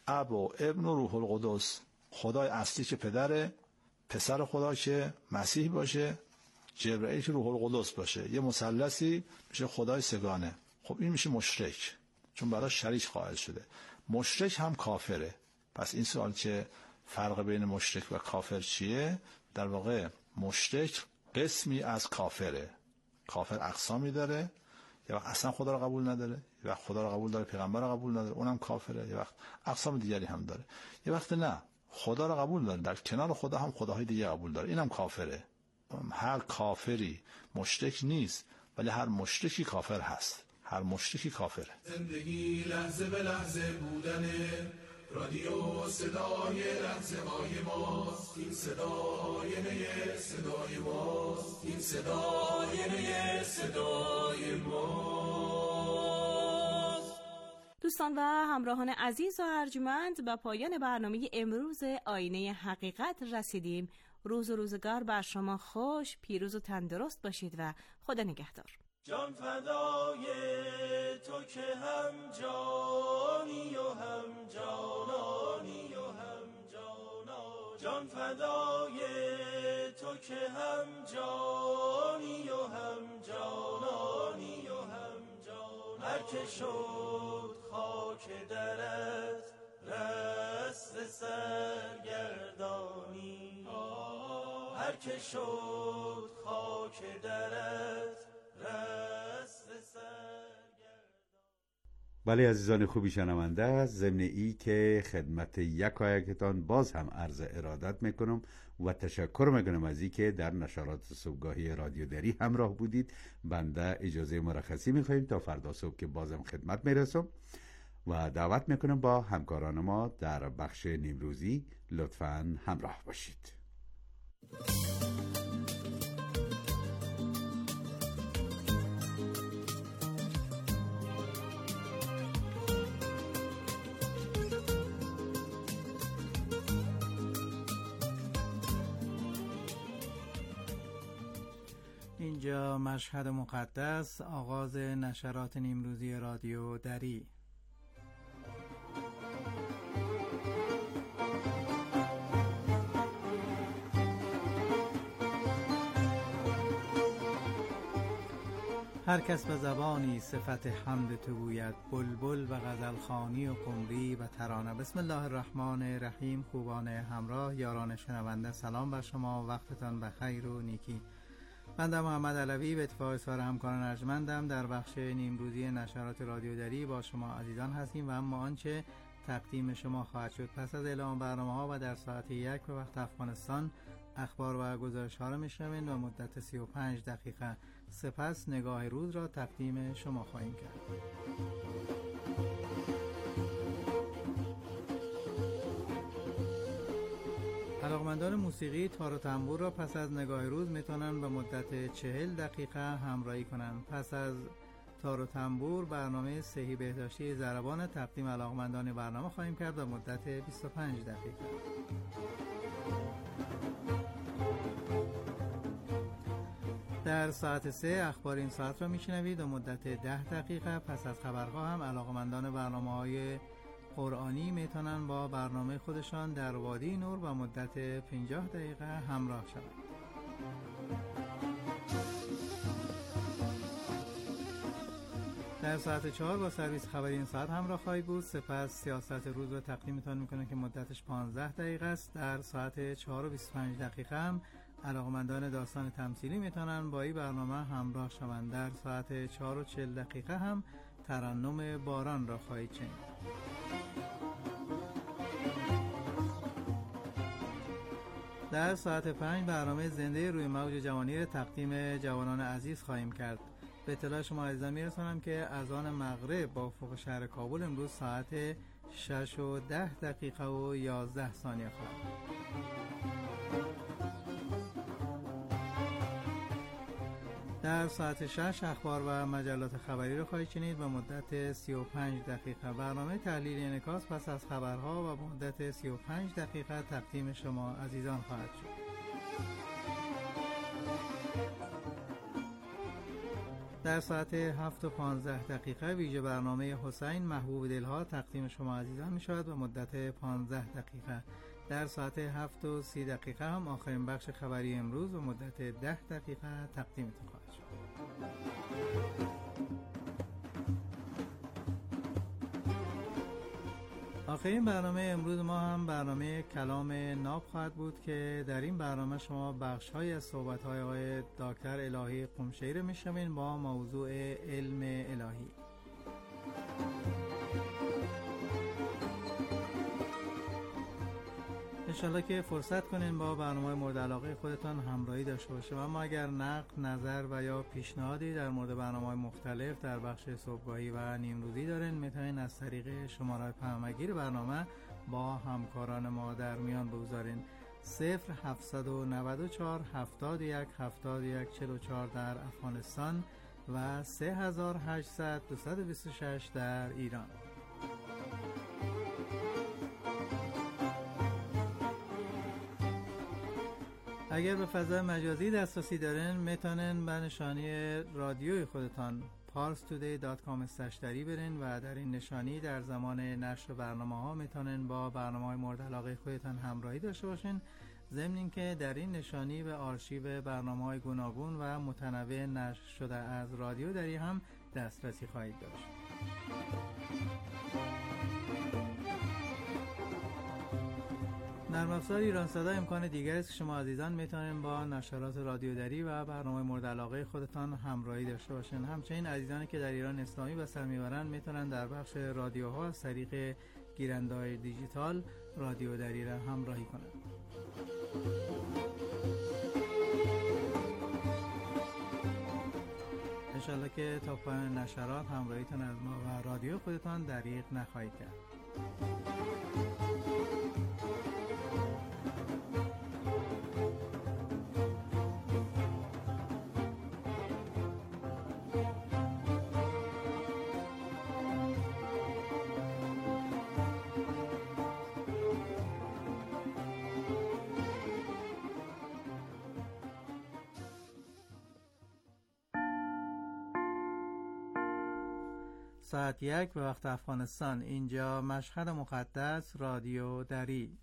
اب و ابن و روح القدس، خدای اصلی که پدره، پسر خدا که مسیح باشه، جبرئیل که روح القدس باشه، یه مثلثی میشه خدای سگانه. خب این میشه مشرک، چون برای شریک قائل شده. مشرک هم کافره. پس این سوال که فرق بین مشرک و کافر چیه؟ در واقع مشرک قسمی از کافره. کافر اقسامی داره، یه وقت اصلا خدا رو قبول نداره، یه وقت خدا رو قبول داره پیغمبر رو قبول نداره، اونم کافره. یه وقت اقسام دیگری هم داره، یه وقت نه خدا رو قبول داره، در کنار خدا هم خداهای دیگه قبول داره، اینم کافره. هر کافری مشرک نیست، ولی هر مشرکی کافر هست. هر مشرکی کافره. زندگی لحظه به لحظه بودنه، رادیو صدای لحظه های ماست، این صدای نی صدای ماست، این صدای نی صدای ماست. دوستان و همراهان عزیز و ارجمند، به پایان برنامه امروز آینه حقیقت رسیدیم. روز و روزگار بر شما خوش، پیروز و تندرست باشید و خدا نگهدار. جان فدای تو که هم جانی و هم جانانی و هم جانا، جان فدای تو که هم جانی و هم جانانی و هم جانا، هر که شد خاک درت رست سرگردانی، هر که شد خاک درت رست سرگردانی. بله عزیزان خوبی شنونده، ضمن ای که خدمت یکایکتان باز هم عرض ارادت میکنم و تشکر میکنم از ای که در نشرات صبحگاهی رادیو دری همراه بودید. بنده اجازه مرخصی میخوایم تا فردا صبح که بازم خدمت میرسم و دعوت میکنم با همکاران ما در بخش نیمروزی لطفاً همراه باشید. اینجا مشهد مقدس، آغاز نشرات نیمروزی رادیو دری. هر کس به زبانی صفت حمد تو گوید، بلبل و غزلخوانی و قمری و ترانه. بسم الله الرحمن الرحیم. خوبان همراه، یاران شنونده، سلام بر شما، وقتتان بخیر و نیکی. بنده محمد علوی به اتفاق سایر همکاران ارجمندم در بخش نیمروزی نشرات رادیو دری با شما عزیزان هستیم و اما آنچه تقدیم شما خواهد شد پس از اعلام برنامه‌ها و در ساعت 1 به وقت افغانستان اخبار و گزارش‌ها را میشنوید و مدت 35 دقیقه سپس نگاه روز را تقدیم شما خواهیم کرد. علاقمندان موسیقی تار و تنبور را پس از نگاه روز میتونن به مدت 40 دقیقه همراهی کنند. پس از تار و تنبور برنامه صحی بهداشتی ضربان تقدیم علاقمندان برنامه خواهیم کرد به مدت 25 دقیقه. در ساعت 3 اخبار این ساعت را میشنوید و مدت 10 دقیقه پس از خبرها هم علاقمندان برنامه‌های قرآنی میتونن با برنامه خودشان در وادی نور و مدت 50 دقیقه همراه شوند. در ساعت 4 با سرویس خبری این ساعت همراه خواهید بود. سپس سیاست روز رو تقدیمتان میکنه که مدتش 15 دقیقه است. در ساعت 4 و 25 دقیقه هم علاقمندان داستان تمثیلی میتونن با این برنامه همراه شوند. در ساعت 4 و 40 دقیقه هم ترنم باران را خواهید شنید. در ساعت 5 برنامه زنده روی موج جوانی را تقدیم جوانان عزیز خواهیم کرد. به اطلاع شما عزیزان میرسانم که اذان مغرب با افق شهر کابل امروز ساعت 6 و 10 دقیقه و 11 ثانیه خواهد. در ساعت 6 اخبار و مجلات خبری را خواهید شنید به مدت 35 دقیقه. برنامه تحلیل انعکاس پس از خبرها و به مدت 35 دقیقه تقدیم شما عزیزان خواهد شد. در ساعت 7:15 ویژه برنامه حسین محبوب دلها تقدیم شما عزیزان می شود و مدت 15 دقیقه. در ساعت 7:30 هم آخرین بخش خبری امروز و مدت 10 دقیقه تقدیمتون خواهد شد. آخرین برنامه امروز ما هم برنامه کلام ناب خواهد بود که در این برنامه شما بخش‌های از صحبت‌های آقای دکتر الهی قمشه‌ای رو می‌شنوین با موضوع علم الهی. انشالله که فرصت کنین با برنامه مورد علاقه خودتان همراهی داشته باشه. اما اگر نقد، نظر و یا پیشنهادی در مورد برنامه‌های مختلف در بخش صبحگاهی و نیمروزی دارین، میتونین از طریق شماره پیامگیر برنامه با همکاران ما در میان بگذارین. 0794 71 71 44 در افغانستان و 3800 226 در ایران. اگر به فضای مجازی دسترسی دارین میتونین به نشانی رادیوی خودتان parstoday.com/دری برین و در این نشانی در زمان نشر برنامه ها میتونین با برنامه های مورد علاقه خودتان همراهی داشته باشین، ضمن اینکه در این نشانی به آرشیو برنامه های گوناگون و متنوع نشر شده از رادیو دری هم دسترسی خواهید داشت. نرم افزار ایران صدا امکان دیگری است که شما عزیزان میتونین با نشرات رادیو دری و برنامه مورد علاقه خودتان همراهی داشته باشین. همچنین عزیزانی که در ایران اسلامی به سر میبرن میتونن در بخش رادیوها از طریق گیرنده‌های دیجیتال رادیو دری را همراهی کنند. انشالله که تا پایان نشرات همراهیتون از ما و رادیو خودتان دریغ نخواهید کرد. ساعت 1 به وقت افغانستان. اینجا مشهد مقدس، رادیو دری.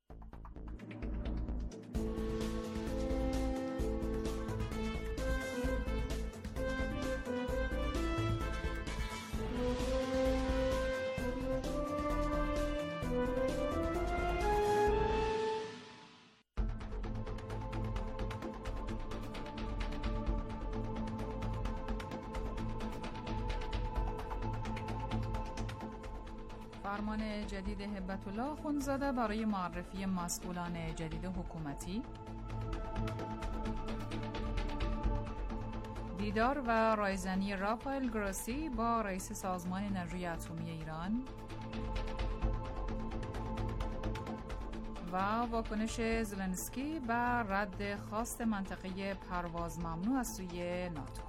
فرمان جدید هبت الله آخوندزاده برای معرفی مسئولان جدید حکومتی، دیدار و رایزنی رافائل گروسی با رئیس سازمان انرژی اتمی ایران و واکنش زلنسکی بر رد خواست منطقه پرواز ممنوع از سوی ناتو.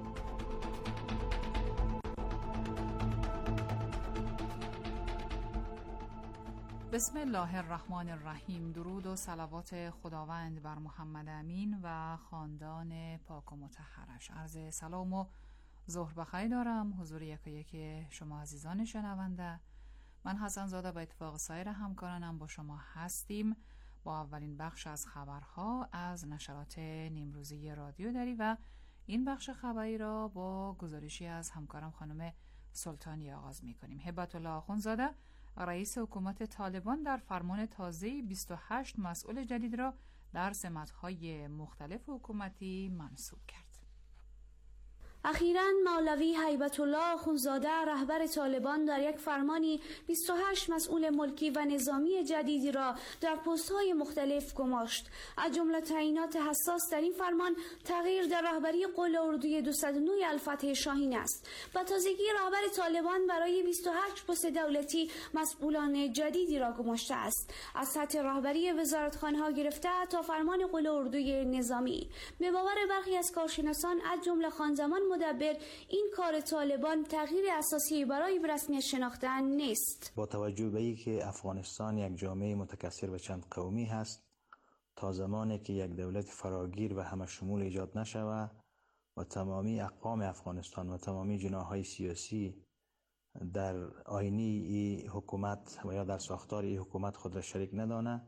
بسم الله الرحمن الرحیم. درود و صلوات خداوند بر محمد امین و خاندان پاک و مطهرش. عرض سلام و ظهر بخیر دارم حضور یکایک شما عزیزان شنونده. من حسن زاده با اتفاق سایر همکارانم با شما هستیم با اولین بخش از خبرها از نشرات نیمروزی رادیو دری و این بخش خبری را با گزارشی از همکارم خانم سلطانی آغاز می کنیم. هبت الله آخوندزاده رئیس حکومت طالبان در فرمان تازه 28 مسئول جدید را در سمت‌های مختلف حکومتی منصوب کرد. اخیراً مولوی هیبت الله آخوندزاده رهبر طالبان در یک فرمانی 28 مسئول ملکی و نظامی جدیدی را در پست‌های مختلف گماشت. از جمله تعیینات حساس در این فرمان تغییر در رهبری قل اردوی 209 الفتح شاهین است. به تازگی رهبر طالبان برای 28 پست دولتی مسئولان جدیدی را گماشته است، از سطح رهبری وزارتخانه‌ها گرفته تا فرمان قل اردوی نظامی. به باور برخی از کارشناسان از جمله خانزمان مدبر، این کار طالبان تغییر اساسی برای به رسمیت شناختن نیست. با توجه به اینکه افغانستان یک جامعه متکثر و چند قومی هست، تا زمانی که یک دولت فراگیر و همه شمول ایجاد نشود و تمامی اقوام افغانستان و تمامی جناح‌های سیاسی در آینه این حکومت و یا در ساختار این حکومت خود را شریک ندانه،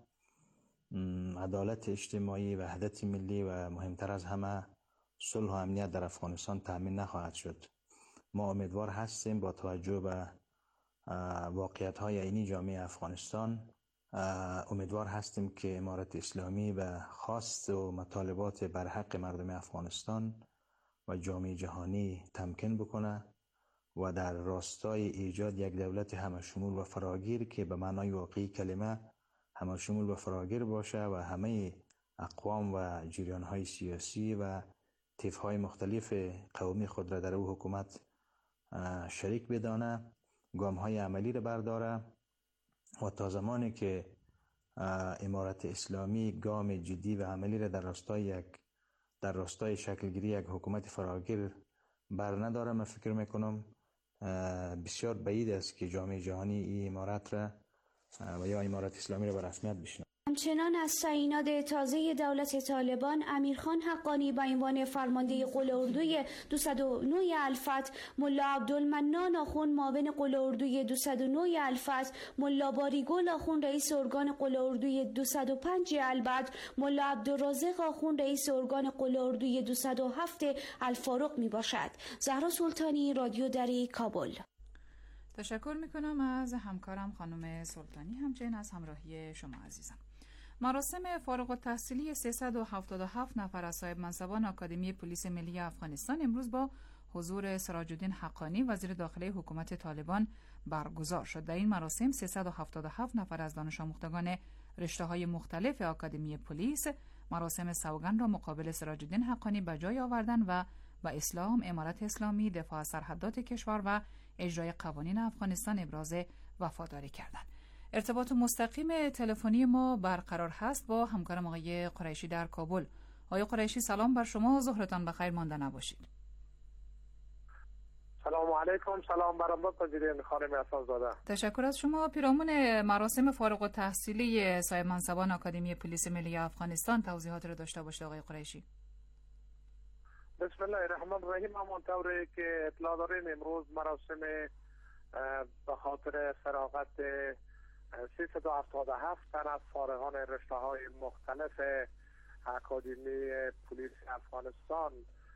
عدالت اجتماعی، وحدت ملی و مهمتر از همه صلح و امنیت در افغانستان تأمین نخواهد شد. ما امیدوار هستیم با توجه به واقعیت‌های عینی جامعه افغانستان، امیدوار هستیم که امارت اسلامی به خواست و مطالبات برحق مردم افغانستان و جامعه جهانی تمکین بکنه و در راستای ایجاد یک دولت همشمول و فراگیر که به معنای واقعی کلمه همشمول و فراگیر باشه و همه اقوام و جریان‌های سیاسی و طیف‌های مختلف قومی خود را در او حکومت شریک بدانه، گام‌های عملی را برداره و تا زمانی که امارت اسلامی گام جدی و عملی را در راستای شکلگیری یک حکومت فراگیر بر نداره، من فکر میکنم بسیار بعید است که جامعه جهانی این امارت را و یا امارت اسلامی را به رسمیت بشناسه. همچنان از تعیینات تازه دولت طالبان امیرخان حقانی به عنوان فرمانده قل اردوی 209 الفتح، ملا عبدالمنان آخوند معاون قل اردوی 209 الفتح، ملا باریگل آخوند رئیس ارگان قل اردوی 205 البدر، ملا عبدالرازق آخوند رئیس ارگان قل اردوی 207 الفاروق می باشد. زهرا سلطانی، رادیو دری، کابل. تشکر میکنم از همکارم خانم سلطانی، همچنین از همراهی شما عزیزان. مراسم فارغ التحصیلی 377 نفر از صاحب منصبان آکادمی پلیس ملی افغانستان امروز با حضور سراج الدین حقانی وزیر داخلی حکومت طالبان برگزار شد. در این مراسم 377 نفر از دانش آموختگان رشته‌های مختلف آکادمی پلیس مراسم سوگند را مقابل سراج الدین حقانی به جای آوردند و با اسلام، امارت اسلامی، دفاع از سرحدات کشور و اجرای قوانین افغانستان ابراز وفاداری کردند. ارتباط مستقیم تلفنی ما برقرار هست با همکارم آقای قریشی در کابل. آقای قریشی سلام بر شما، ظهرتان بخیر مانده نباشید. سلام علیکم. سلام برام پذیرین خانم احسان زاده. تشکر از شما. پیرامون مراسم فارغ التحصیلی صاحب منصبان آکادمی پلیس ملی افغانستان توضیحات رو داشته باشید آقای قریشی. بسم الله الرحمن الرحیم. همانطوری که اطلاع دارین امروز مراسم به خاطر فراغت 377 تن از فارغان رشته‌های مختلف اکادمی پلیس افغانستان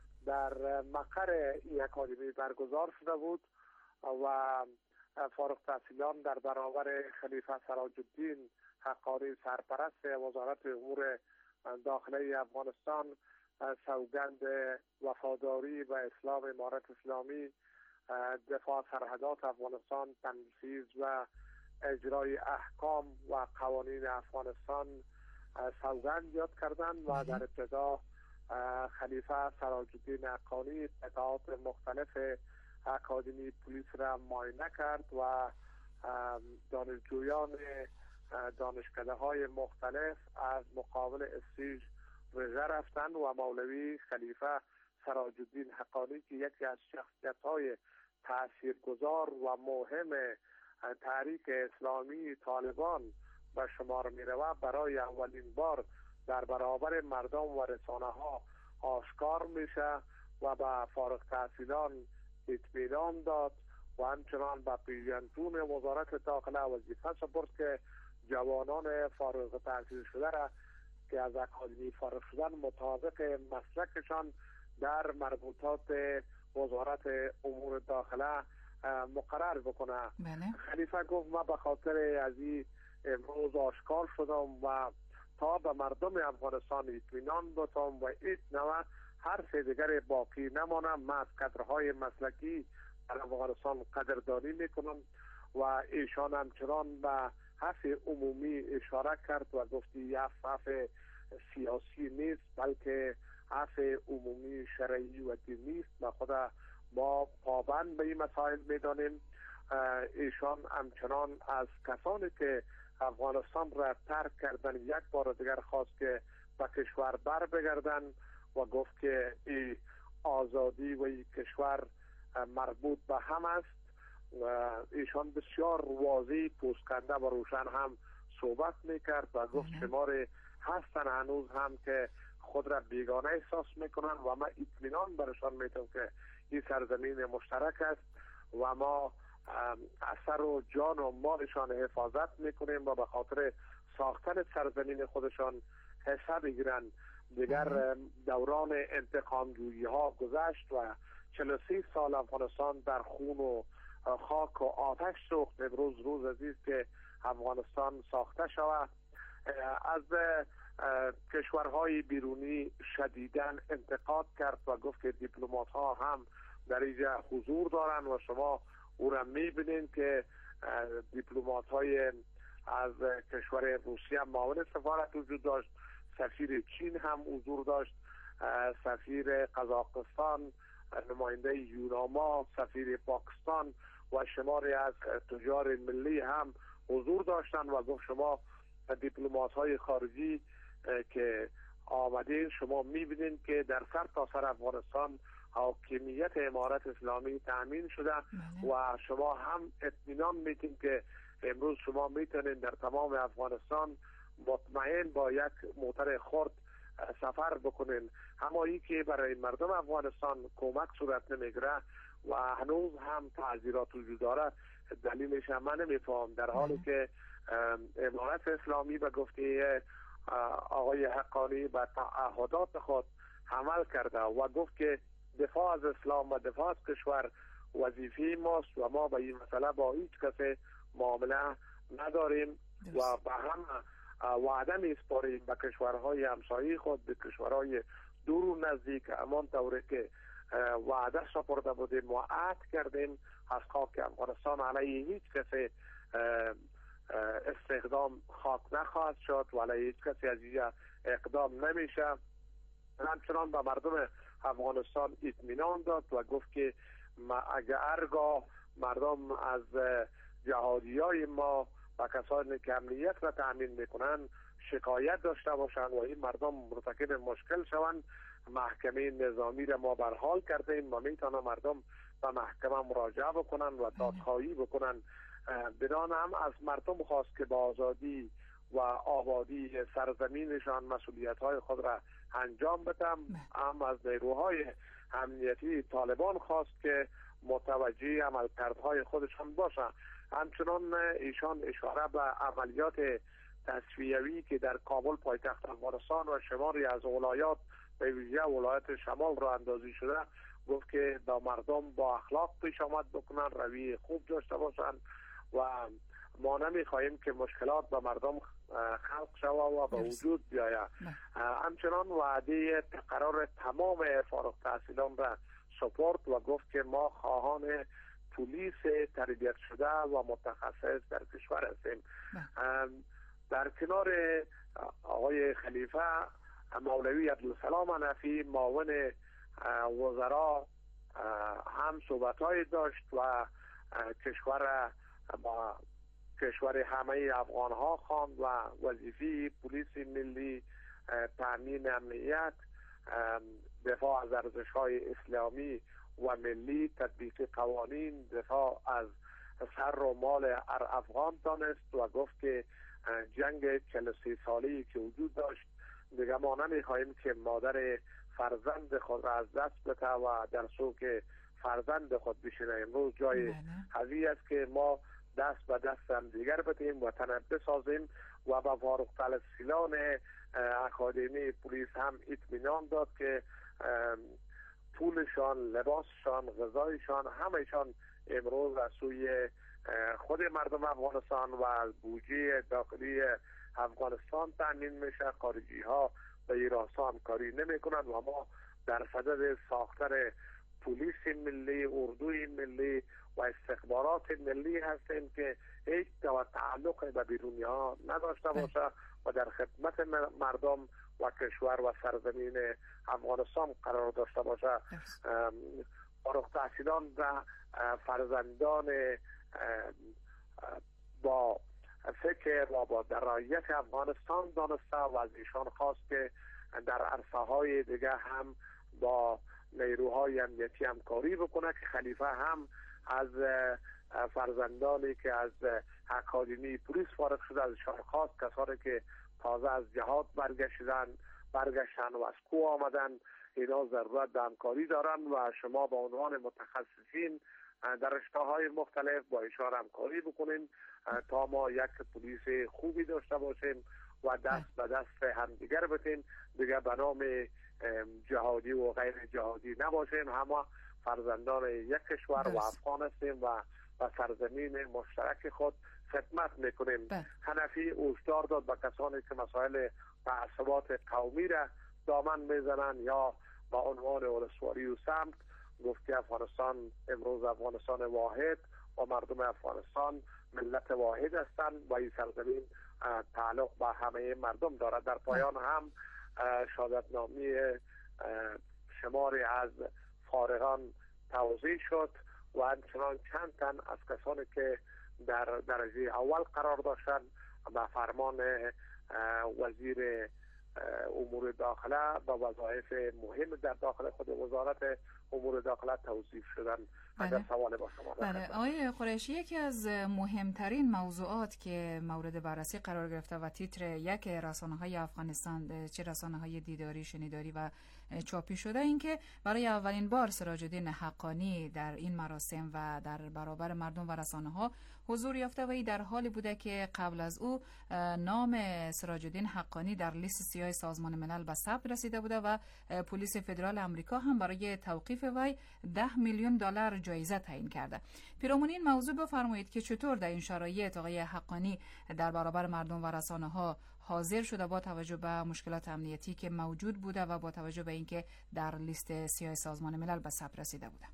در مقر این اکادمی برگزار شده بود و فارغ التحصیلان در برابر خلیفه سراج الدین حقانی سرپرست وزارت امور داخلی افغانستان سوگند وفاداری به اسلام، امارت اسلامی، دفاع سرحدات افغانستان، تنفیذ و اجرای احکام و قوانین افغانستان سوگند یاد کردند و در ابتدا خلیفه سراج الدین حقانی قطعات مختلف اکادمی پلیس را معاینه کرد و دانشجویان دانشکده های مختلف از مقابل استیج رژه رفتند و مولوی خلیفه سراج الدین حقانی که یکی از شخصیت‌های تاثیرگذار و مهم تحریک اسلامی طالبان به شمار می‌رود، برای اولین بار در برابر مردم و رسانه‌ها آشکار میشه و به فارغ التحصیلان اطمینان داد و همچنان به پیشنتون وزارت داخله وظیفه سپرد که جوانان فارغ التحصیل شده را که از اکادمی فارغ شدن مطابق مسلکشان در مربوطات وزارت امور داخله مقرر بکنه. خلیفه گفت ما به خاطر از این امروز آشکار شدم و تا به مردم افغانستان اطمینان بدم و هیچ نوع حرف دیگر باقی نمانم. من از کادرهای مسلکی در افغانستان قدردانی میکنم و ایشان همچنان به حرف عمومی اشاره کرد و گفتی حرف سیاسی نیست بلکه حرف عمومی شرعی و دینی است و خود ما پابند به این مسائل میدانیم. ایشان همچنان از کسانی که افغانستان را ترک کردن یک بار دیگر خواست که به کشور بر بگردن و گفت که این آزادی و این کشور مربوط به هم است و ایشان بسیار واضح پوزکنده و روشن هم صحبت میکرد و گفت شمار هستن هنوز هم که خود را بیگانه احساس میکنن و ما اطمینان برشان میتونم که این سرزمین مشترک است و ما اثر و جان و مالشان حفاظت میکنیم و به خاطر ساختن سرزمین خودشان حساب بگیرن. دیگر دوران انتقامجویی ها گذشت و 43 سال افغانستان در خون و خاک و آتش سوخت. امروز روز عزیز که افغانستان ساخته شود. از کشورهای بیرونی شدیداً انتقاد کرد و گفت که دیپلمات ها هم در اینجا حضور دارن و شما او را میبینید که دیپلمات های از کشور روسیه معاون سفارت وجود داشت، سفیر چین هم حضور داشت، سفیر قزاقستان، نماینده یوناما، سفیر پاکستان و شماری از تجار ملی هم حضور داشتند و گفت شما دیپلمات های خارجی که آمدین شما میبینید که در سرتاسر افغانستان حاکمیت امارت اسلامی تامین شده و شما هم اطمینان میتین که امروز شما میتونید در تمام افغانستان مطمئن با یک موتر خرد سفر بکنین. همایی که برای مردم افغانستان کمک صورت نمیگیره و هنوز هم تعذیرات وجود داره، دلیلش هم من نمیفهم، در حالی که امارت اسلامی به گفته آقای حقانی به تعهدات خود عمل کرده و گفت که دفاع از اسلام و دفاع از کشور وظیفه ماست و ما به این مسئله با هیچ کسی معامله نداریم و به هم وعده میسپاریم به کشورهای همسایه خود، به کشورهای دور و نزدیک، همان طوری که وعده سپرده بودیم و عهد کردیم از خاک افغانستان علیه هیچ کسی استخدام خاک نخواهد شد و علیه هیچ کسی از اینجا اقدام نمیشه. همچنان به مردم افغانستان اطمینان داد و گفت که اگر هرگاه مردم از جهادیای ما و کسانی که امنیت را تامین میکنن شکایت داشته باشند و این مردم مرتکب مشکل شوند، محکمه نظامی را ما برحال کردیم و میتونه مردم به محکمه مراجعه بکنن و دادخواهی بکنن. بدان هم از مردم خواست که با آزادی و آبادی سرزمینشان مسئولیت های خود را انجام بدم. هم از نیروهای امنیتی طالبان خواست که متوجه عملکردهای خودشان باشند. همچنان ایشان اشاره به عملیات تصفیوی که در کابل پایتخت افغانستان و شماری از ولایات به ویژه ولایت شمال را اندازی شده، گفت که با مردم با اخلاق پیش آمد بکنن، روی خوب داشته باشند و ما نمیخواهیم که مشکلات به مردم خلق شود و به وجود بیاید. همچنان وعده تقرار تمام فارغ التحصیلان را سپرد و گفت که ما خواهان پلیس تربیت شده و متخصص در کشور هستیم. در کنار آقای خلیفه، مولوی عبدالسلام حنفی معاون وزرا هم صحبت‌های داشت و کشور همه افغان ها خواند و وظیفه پلیس ملی تامین امنیت، دفاع از ارزش‌های اسلامی و ملی، تطبیق قوانین، دفاع از سر و مال افغان دانست و گفت که جنگ 43 سالی که وجود داشت دیگه ما نمیخواهیم که مادر فرزند خود را از دست بده و در سوک فرزند خود بشینه. امروز جای حوی است که ما دست به دست هم دیگر بدیم و تنه بسازیم و به فارغ التحصیلان اکادمی پلیس هم اطمینان داد که پولشان، لباسشان، غذایشان همهشان امروز از سوی خود مردم افغانستان و بودجه داخلی افغانستان تامین میشه. خارجی ها به این راستا همکاری نمی کنند و ما در صدد ساختن پلیس ملی، اردوی ملی و استخبارات ملی هستیم که هیچ تعلق به بیرونی ها نداشته باشه و در خدمت مردم و کشور و سرزمین افغانستان قرار داشته باشه. فارغ التحصیلان و فرزندان با فکر و با درایت افغانستان دانسته و از ایشان خواست که در عرصه های دیگه هم با نیروهای امنیتی همکاری بکنه که خلیفه هم از فرزندانی که از اکادمی پلیس فارغ شده از ایشان خواست کسانی که تازه از جهاد برگشتن برگشتن و از کوه آمدن، اینا ضرورت به همکاری دارن و شما به عنوان متخصصین در رشته‌های مختلف با ایشان همکاری بکنین تا ما یک پلیس خوبی داشته باشیم و دست به دست همدیگر بتیم، دیگه به نام جهادی و غیر جهادی نباشیم، همه فرزندان یک کشور و افغان هستیم و سرزمین مشترک خود خدمت میکنیم. حنفی هشدار داد به کسانی که مسائل تعصبات قومی را دامن میزنن یا با عنوان ولسوالی و سمت، گفت که افغانستان امروز افغانستان واحد و مردم افغانستان ملت واحد هستند و این سرزمین تعلق به همه مردم دارد. در پایان هم شهادتنامه شماری از فارغان توزیع شد و همچنان چند تن از کسانی که در درجه اول قرار داشتند به فرمان وزیر امور داخله به وظایف مهم در داخل خود وزارت امور داخله توصیف شدن. اگر سوال با شما بله آقای قریشی، یکی از مهمترین موضوعات که مورد بررسی قرار گرفته و تیتر یک رسانه‌های افغانستان، چه رسانه‌های دیداری، شنیداری و چاپی شده، این که برای اولین بار سراج الدین حقانی در این مراسم و در برابر مردم و رسانه‌ها حضور یافته و این در حالی بوده که قبل از او نام سراج الدین حقانی در لیست سیاه سازمان ملل به ثبت رسیده بوده و پلیس فدرال آمریکا هم برای توقیف وی $10 میلیون جایزه تعیین کرده. پیرامون این موضوع بفرمایید که چطور در این شرایط آقای حقانی در برابر مردم و رسانه‌ها حاضر شده با توجه به مشکلات امنیتی که موجود بوده و با توجه به اینکه در لیست سیاه سازمان ملل به ثبت رسیده بوده؟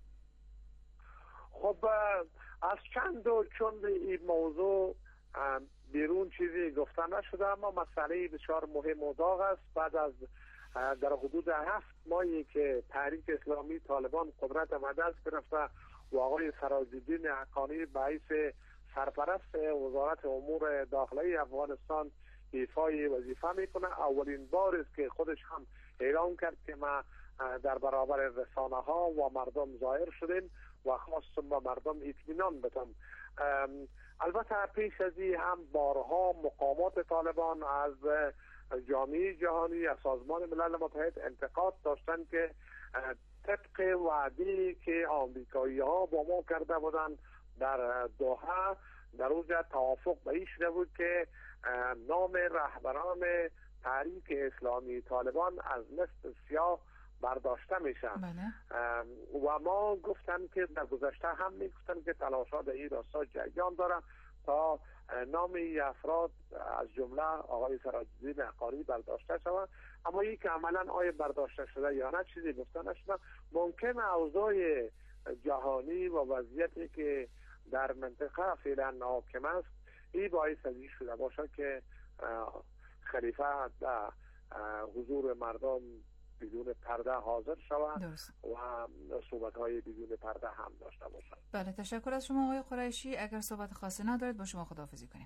خب از چون این موضوع بیرون چیزی گفته نشده، اما مسئله بسیار مهم و داغ است. بعد از در حدود 7 ماهی که تحریک اسلامی طالبان قدرت دست گرفته و آقای سراج الدین حقانی به حیث سرپرست وزارت امور داخله افغانستان ایفای وظیفه میکنه، اولین بار است که خودش هم اعلام کرد که ما در برابر رسانه ها و مردم ظاهر شدیم و خواستم به مردم اطمینان بدم. البته پیش از این هم بارها مقامات طالبان از جامعه جهانی، از سازمان ملل متحد انتقاد داشتند که طبق وعده‌ای که آمریکایی ها با ما کرده بودند در دوحه، در اونجا توافق به این شده بود که نام رهبران تحریک اسلامی طالبان از لیست سیاه برداشته میشن. و ما گفتن که در گذشته هم میگفتن که تلاشات این راستا جریان داره تا نام این افراد از جمله آقای سراج الدین حقانی برداشته شود، اما این که عملا آیا برداشته شده یا نه چیزی گفته نشده. ممکن اوضاع جهانی و وضعیتی که در منطقه فعلا حاکم است این باعث از این شده باشه که خلیفه در حضور مردم بدون پرده حاضر شود و صحبت‌های بدون پرده هم داشته باشد. بله، تشکر از شما آقای قریشی. اگر صحبت خاصی ندارید با شما خداحافظی کنیم.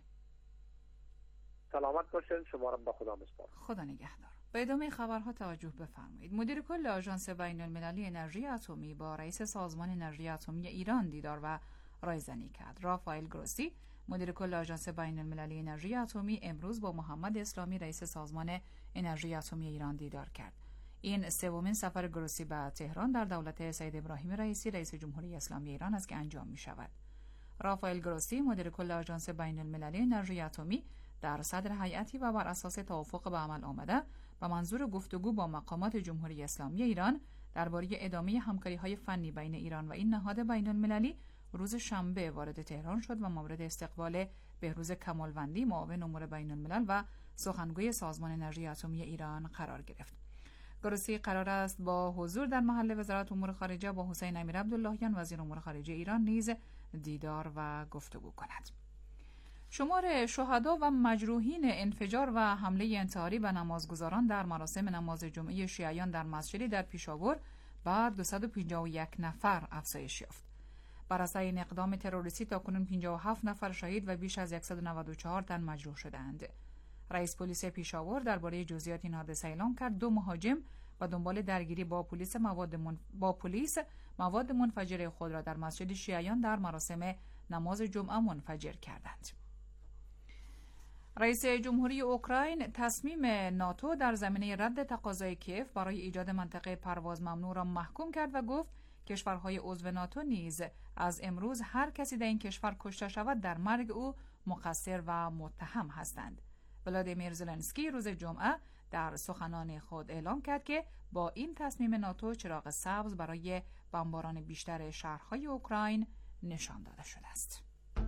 سلامت باشید. شما را به خدا میسپارم. خدا نگهدار. به ادامه خبرها توجه بفرمایید. مدیر کل آژانس بین‌المللی انرژی اتمی با رئیس سازمان انرژی اتمی ایران دیدار و رایزنی کرد. رافائل گروسی، مدیر کل آژانس بین‌المللی انرژی اتمی، امروز با محمد اسلامی رئیس سازمان انرژی اتمی ایران دیدار کرد. این سومین سفر گروسی به تهران در دولت سید ابراهیم رئیسی رئیس جمهوری اسلامی ایران است که انجام می شود. رافائل گروسی، مدیر کل آژانس بین‌المللی انرژی اتمی، در صدر هیئتی و بر اساس توافق به عمل آمده به منظور گفتگو با مقامات جمهوری اسلامی ایران درباره ادامه همکاری‌های فنی بین ایران و این نهاد بین‌المللی روز شنبه وارد تهران شد و مورد استقبال بهروز کمالوندی، معاون امور بین‌الملل و سخنگوی سازمان انرژی اتمی ایران قرار گرفت. گروسی قرار است با حضور در محل وزارت امور خارجه با حسین امیر عبداللهیان وزیر امور خارجه ایران نیز دیدار و گفتگو کند. شمار شهدا و مجروحین انفجار و حمله انتحاری به نمازگزاران در مراسم نماز جمعه شیعیان در مسجدی در پیشاور بر 251 نفر افزایش یافت. بر اثر این اقدام تروریستی تاکنون 57 نفر شهید و بیش از 194 تن مجروح شدند. رئیس پلیس پیشاور درباره جزئیات این حادثه اعلام کرد 2 مهاجم و دنبال درگیری با پلیس مواد منفجره خود را در مسجد شیعیان در مراسم نماز جمعه منفجر کردند. رئیس جمهوری اوکراین تصمیم ناتو در زمینه رد تقاضای کیف برای ایجاد منطقه پرواز ممنوع را محکوم کرد و گفت کشورهای عضو ناتو نیز از امروز هر کسی در این کشور کشته شود در مرگ او مقصر و متهم هستند. ولادیمیر زلنسکی روز جمعه در سخنان خود اعلام کرد که با این تصمیم ناتو چراغ سبز برای بمباران بیشتر شهرهای اوکراین نشان داده شده است.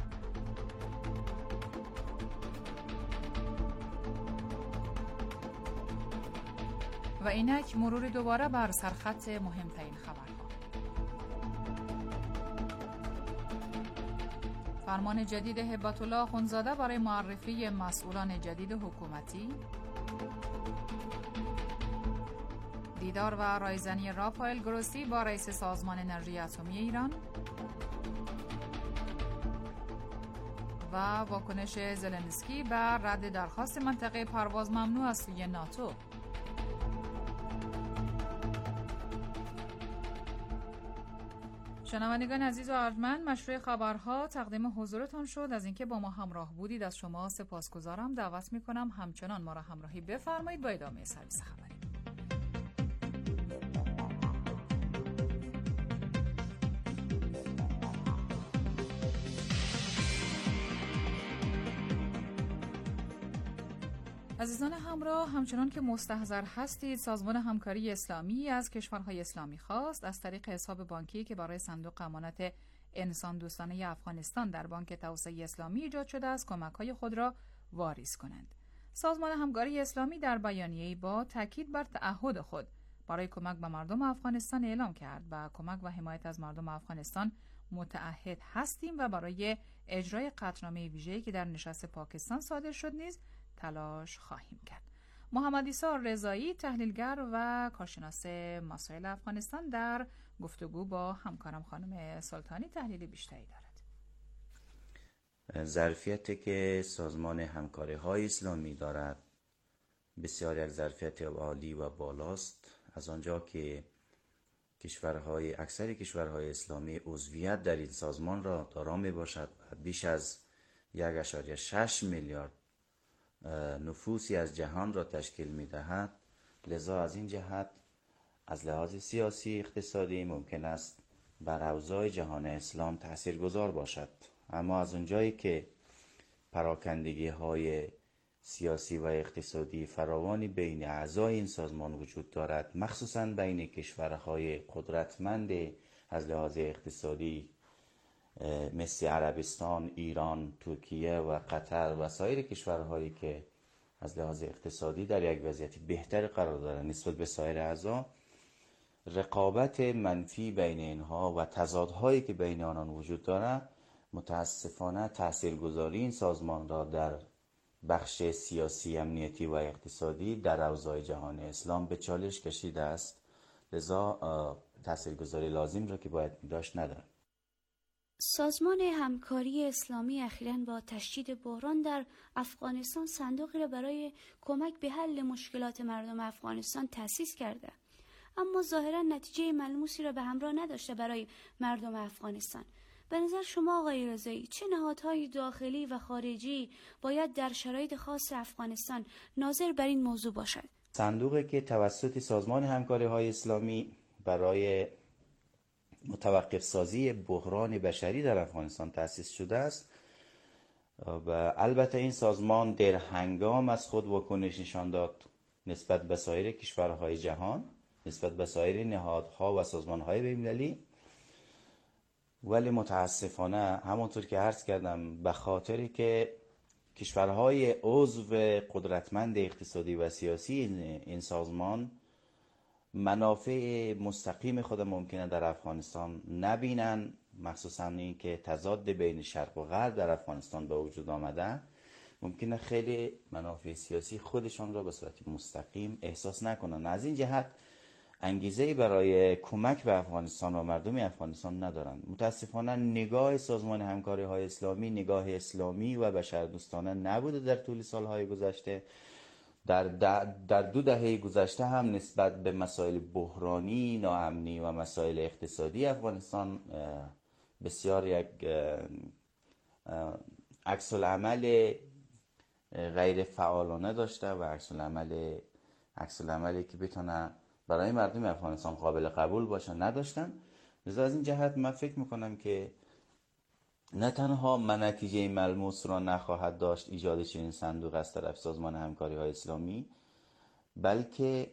و اینک مرور دوباره بر سرخط مهمترین خبرها. فرمان جدید هبت الله اخوندزاده برای معرفی مسئولان جدید حکومتی، دیدار و رایزنی رافائل گروسی با رئیس سازمان انرژی اتمی ایران و واکنش زلنسکی بر رد درخواست منطقه پرواز ممنوع از سوی ناتو. شنوندگان عزیز و ارجمند، مشروع خبرها تقدیم حضورتان شد. از اینکه با ما همراه بودید از شما سپاسگزارم. دعوت میکنم همچنان ما را همراهی بفرمایید با ادامه سرویس خبری. عزیزان همراه، همچنان که مستحضر هستید، سازمان همکاری اسلامی از کشورهای اسلامی خواست از طریق حساب بانکی که برای صندوق امانت انسان دوستانه افغانستان در بانک توسعه اسلامی ایجاد شده است کمک‌های خود را واریز کنند. سازمان همکاری اسلامی در بیانیه‌ای با تاکید بر تعهد خود برای کمک به مردم افغانستان اعلام کرد و کمک و حمایت از مردم افغانستان متعهد هستیم و برای اجرای قطعنامه ویژه‌ای که در نشست پاکستان صادر شد نیز تلاش خواهیم کرد. محمد عیسی رضایی، تحلیلگر و کارشناس مسائل افغانستان، در گفتگو با همکارم خانم سلطانی تحلیل بیشتری دارد. ظرفیتی که سازمان همکاری‌های اسلامی دارد بسیار یک ظرفیت عالی و بالاست، از آنجا که اکثر کشورهای اسلامی عضویت در این سازمان را دارا می باشد و بیش از 1.6 میلیارد نفوسی از جهان را تشکیل می دهد. لذا از این جهت از لحاظ سیاسی اقتصادی ممکن است بر اوضاع جهان اسلام تاثیرگذار باشد، اما از اونجایی که پراکندگی های سیاسی و اقتصادی فراوانی بین اعضای این سازمان وجود دارد، مخصوصاً بین کشورهای قدرتمند از لحاظ اقتصادی مثل عربستان، ایران، ترکیه و قطر و سایر کشورهایی که از لحاظ اقتصادی در یک وضعیت بهتر قرار دارند نسبت به سایر اعضا، رقابت منفی بین اینها و تضادهایی که بین آنان وجود دارد متاسفانه تاثیرگذاری این سازمان را در بخش سیاسی، امنیتی و اقتصادی در اوضاع جهان اسلام به چالش کشیده است. لذا تاثیرگذاری لازم را که باید داشت ندارد. سازمان همکاری اسلامی اخیراً با تشدید بحران در افغانستان صندوقی را برای کمک به حل مشکلات مردم افغانستان تأسیس کرده، اما ظاهراً نتیجه ملموسی را به همراه نداشته برای مردم افغانستان. به نظر شما آقای رضایی چه نهادهای داخلی و خارجی باید در شرایط خاص افغانستان ناظر بر این موضوع باشد؟ صندوقی که توسط سازمان همکاری‌های اسلامی برای متوقف سازی بحران بشری در افغانستان تأسیس شده است و البته این سازمان در هنگام از خود واکنش نشان داد نسبت به سایر کشورهای جهان، نسبت به سایر نهادها و سازمانهای بین‌المللی، ولی متاسفانه همونطور که عرض کردم به خاطری که کشورهای عضو قدرتمند اقتصادی و سیاسی این سازمان منافع مستقیم خود ممکنه در افغانستان نبینن، مخصوصا این که تضاد بین شرق و غرب در افغانستان به وجود آمده، ممکنه خیلی منافع سیاسی خودشان را به صورت مستقیم احساس نکنن. از این جهت انگیزه‌ای برای کمک به افغانستان و مردم افغانستان ندارند. متاسفانه نگاه سازمان همکاری‌های اسلامی نگاه اسلامی و بشردوستانه نبوده در طول سالهای گذشته. در 2 دهه گذشته هم نسبت به مسائل بحرانی، ناامنی و مسائل اقتصادی افغانستان بسیار یک عکس العمل غیر فعالانه داشته و عکس العملی که بتونه برای مردم افغانستان قابل قبول باشه نداشتن. لذا از این جهت من فکر میکنم که نه تنها نتیجه ملموس را نخواهد داشت ایجاد چنین صندوق از طرف سازمان همکاری های اسلامی، بلکه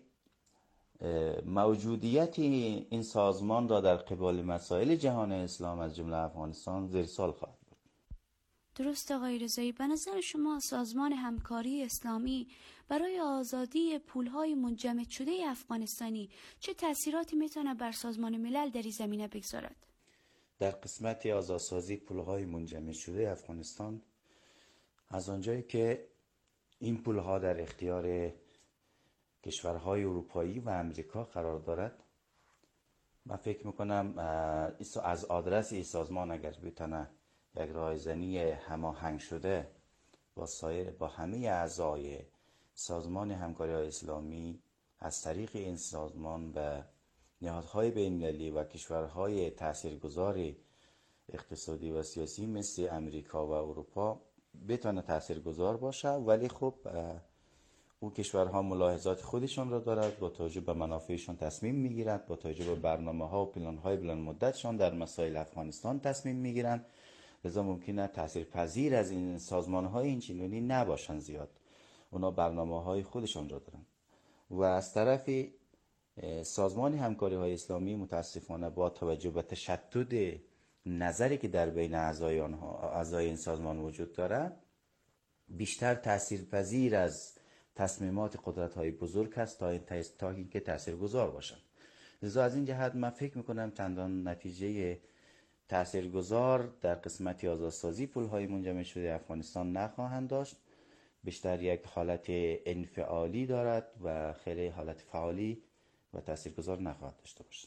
موجودیت این سازمان را در قبال مسائل جهان اسلام از جمله افغانستان زیر سوال خواهد بود. درست آقای رضایی، به نظر شما سازمان همکاری اسلامی برای آزادی پولهای منجمد شده افغانستانی چه تأثیراتی میتونه بر سازمان ملل در این زمینه بگذارد؟ در قسمت آزادسازی پولهای منجمد شده افغانستان، از آنجایی که این پولها در اختیار کشورهای اروپایی و امریکا قرار دارد، من فکر میکنم از آدرس این سازمان اگر بتونه یک راهزنی هماهنگ شده با همه اعضای سازمان همکاری های اسلامی از طریق این سازمان به نهادهای بین‌المللی و کشورهای تاثیرگذار اقتصادی و سیاسی مثل امریکا و اروپا بتونه تاثیرگذار باشه، ولی خب او کشورها ملاحظات خودشان را دارد، با توجه به منافعشان تصمیم میگیرند، با توجه به برنامه‌ها و پلن‌های بلند مدتشان در مسائل افغانستان تصمیم میگیرند. لذا ممکنه تاثیرپذیر از این سازمان‌های اینچنینی نباشند زیاد. اونا برنامه‌های خودشان را دارند. و از طرفی سازمان همکاری های اسلامی متاسفانه با توجه به تشدد نظری که در بین اعضای این سازمان وجود دارد، بیشتر تاثیرپذیر از تصمیمات قدرت‌های بزرگ است تا اینکه تاثیرگذار باشند. لذا از این جهت من فکر می‌کنم چندان نتیجه تاثیرگذار در قسمت آزادسازی پول‌های منجمد شده افغانستان نخواهند داشت. بیشتر یک حالت انفعالی دارد و خیلی حالت فعالی و تاثیرگذار نخواهد داشته باشد.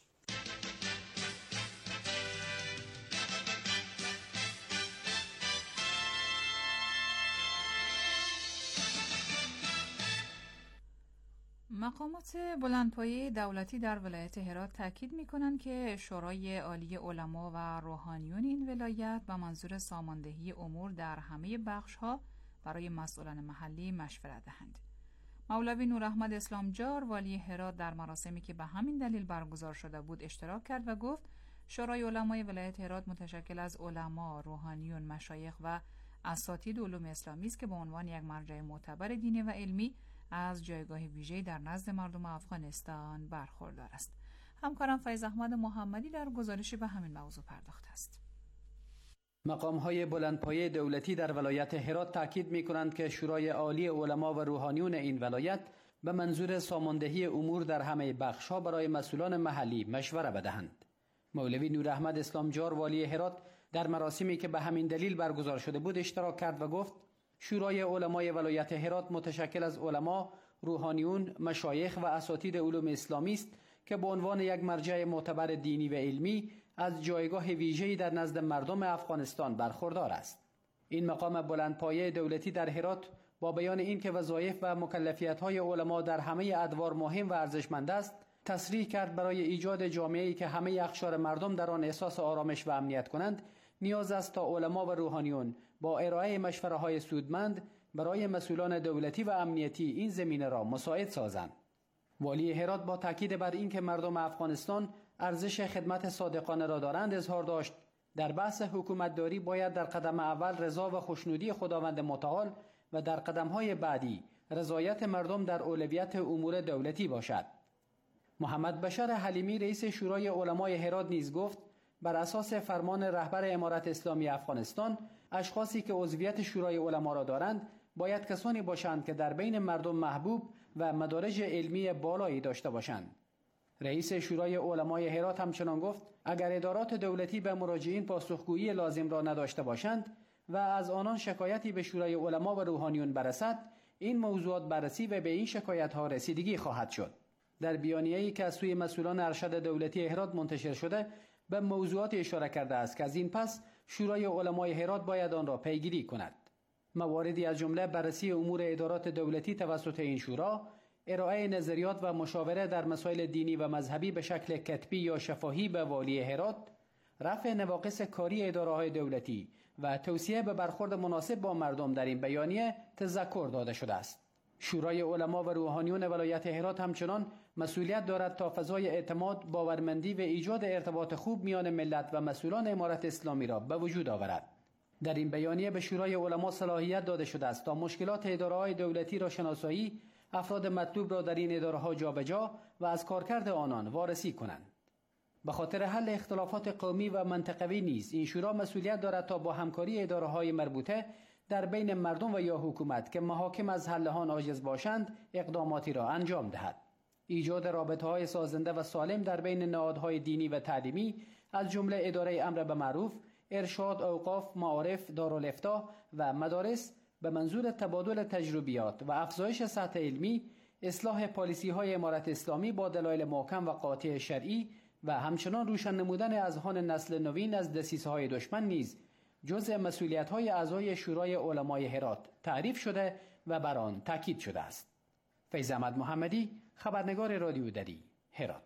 مقامات بلندپایه دولتی در ولایت هرات تاکید می‌کنند که شورای عالی علما و روحانیون این ولایت به منظور ساماندهی امور در همه بخش‌ها برای مسئولان محلی مشورت دهند. مولوی نوراحمد اسلامجار والی هرات در مراسمی که به همین دلیل برگزار شده بود اشتراک کرد و گفت شورای علمای ولایت هرات متشکل از علما، روحانیون، مشایخ و اساتید علوم اسلامی است که به عنوان یک مرجع معتبر دینی و علمی از جایگاه ویژه‌ای در نزد مردم افغانستان برخوردار است. همکارم فیض احمد محمدی در گزارشی به همین موضوع پرداخته است. مقام‌های بلندپایه دولتی در ولایت هرات تاکید می‌کنند که شورای عالی علما و روحانیون این ولایت به منظور ساماندهی امور در همه بخش‌ها برای مسئولان محلی مشوره بدهند. مولوی نوراحمد اسلامجار والی هرات در مراسمی که به همین دلیل برگزار شده بود اشتراک کرد و گفت شورای علمای ولایت هرات متشکل از علما، روحانیون، مشایخ و اساتید علوم اسلامی است که به عنوان یک مرجع معتبر دینی و علمی از جایگاه ویژه‌ای در نزد مردم افغانستان برخوردار است. این مقام بلندپایه دولتی در هرات با بیان اینکه وظایف و مکلفیت‌های علما در همه ادوار مهم و ارزشمند است، تصریح کرد برای ایجاد جامعه‌ای که همه اقشار مردم در آن احساس آرامش و امنیت کنند، نیاز است تا علما و روحانیون با ارائه مشوره‌های سودمند برای مسئولان دولتی و امنیتی این زمینه را مساعد سازند. والی هرات با تاکید بر اینکه مردم افغانستان ارزش خدمت صادقانه را دارند اظهار داشت در بحث حکومتداری باید در قدم اول رضا و خوشنودی خداوند متعال و در قدم‌های بعدی رضایت مردم در اولویت امور دولتی باشد. محمد بشر حلیمی رئیس شورای علمای هرات نیز گفت بر اساس فرمان رهبر امارت اسلامی افغانستان اشخاصی که عضویت شورای علما را دارند باید کسانی باشند که در بین مردم محبوب و مدارج علمی بالایی داشته باشند. رئیس شورای علمای هرات همچنان گفت اگر ادارات دولتی به مراجعین پاسخگویی لازم را نداشته باشند و از آنان شکایتی به شورای علما و روحانیون برسد، این موضوعات بررسی و به این شکایت‌ها رسیدگی خواهد شد. در بیانیه‌ای که از سوی مسئولان ارشد دولتی هرات منتشر شده به موضوعات اشاره کرده است که از این پس شورای علمای هرات باید آن را پیگیری کند. مواردی از جمله بررسی امور ادارات دولتی توسط این شورا، ارائه نظریات و مشاوره در مسائل دینی و مذهبی به شکل کتبی یا شفاهی به والی هرات، رفع نواقص کاری اداره‌های دولتی و توصیه به برخورد مناسب با مردم در این بیانیه تذکر داده شده است. شورای علما و روحانیون ولایت هرات همچنان مسئولیت دارد تا فضای اعتماد، باورمندی و ایجاد ارتباط خوب میان ملت و مسئولان امارت اسلامی را به وجود آورد. در این بیانیه به شورای علما صلاحیت داده شده است تا مشکلات اداره‌های دولتی را شناسایی، افراد مطلوب را در این اداره‌ها جابجا و از کارکرد آنان وارسی کنند. به خاطر حل اختلافات قومی و منطقوی نیز این شورا مسئولیت دارد تا با همکاری اداره‌های مربوطه در بین مردم و یا حکومت که محاکم از حل آن عاجز باشند اقداماتی را انجام دهد. ایجاد رابطه‌های سازنده و سالم در بین نهادهای دینی و تعلیمی از جمله اداره امر به معروف، ارشاد، اوقاف، معارف، دارالافتاء و مدارس به منظور تبادل تجربیات و افزایش سطح علمی، اصلاح پالیسی‌های امارت اسلامی با دلایل محکم و قاطع شرعی و همچنان روشن نمودن اذهان نسل نوین از دسیسه‌های دشمن نیز جزء مسئولیت‌های اعضای شورای علمای هرات تعریف شده و بر آن تاکید شده است. فیض احمد محمدی، خبرنگار رادیو دری، هرات.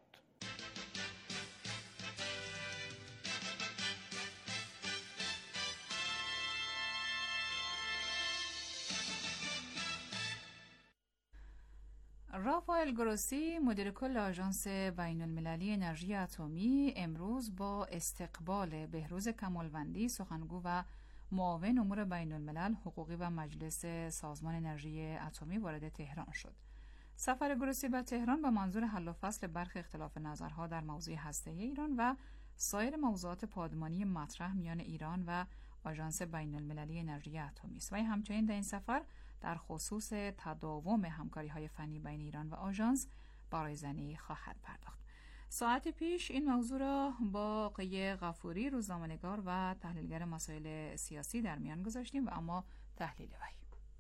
رافائل گروسی، مدیر کل آژانس بین المللی انرژی اتمی، امروز با استقبال بهروز کمالوندی، سخنگو و معاون امور بین الملل حقوقی و مجلس سازمان انرژی اتمی وارد تهران شد. سفر گروسی به تهران به منظور حل و فصل برخی اختلاف نظرها در موضوع هسته‌ای ایران و سایر موضوعات پادمانی مطرح میان ایران و آژانس بین المللی انرژی اتمی است و همچنین در این سفر در خصوص تداوم همکاری‌های فنی بین ایران و آژانس برایزنی خواهد پرداخت. ساعت پیش این موضوع را با قیه غفوری، روزنامه‌نگار و تحلیلگر مسائل سیاسی در میان گذاشتیم و اما تحلیل وی.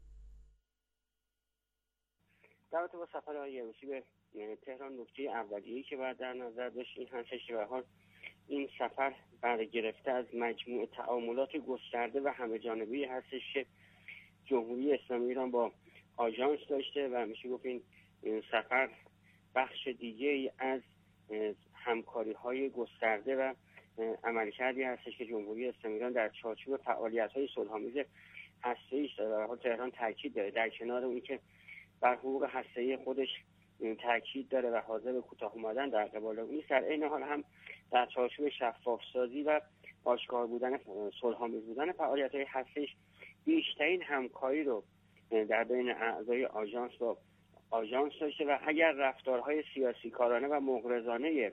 در رابطه با سفر آقای گروسی به تهران، نکته اولیه‌ای که باید در نظر داشت این هستش که به حال این سفر برگرفته از مجموعه تعاملات گسترده و همه جانبه‌ای هستش که جمهوری اسلامی ایران با آژانس داشته و میشه گفت این سفر بخش دیگه‌ای از همکاری‌های گسترده و عملکردی هستش که جمهوری اسلامی ایران در چارچوب فعالیت‌های صلح‌آمیز هسته‌ایش داره و تهران تاکید داره در کنار اون که بر حقوق هسته‌ای خودش تاکید داره و حاضر به کوتاه اومدن در قبال اون در عین حال هم در چارچوب شفاف‌سازی و آشکار بودن صلح‌آمیز بودن فعالیت‌های هسته‌ایش بیشترین همکاری رو در بین اعضای آژانس با آژانس داشته و اگر رفتارهای سیاسی کارانه و مغرضانه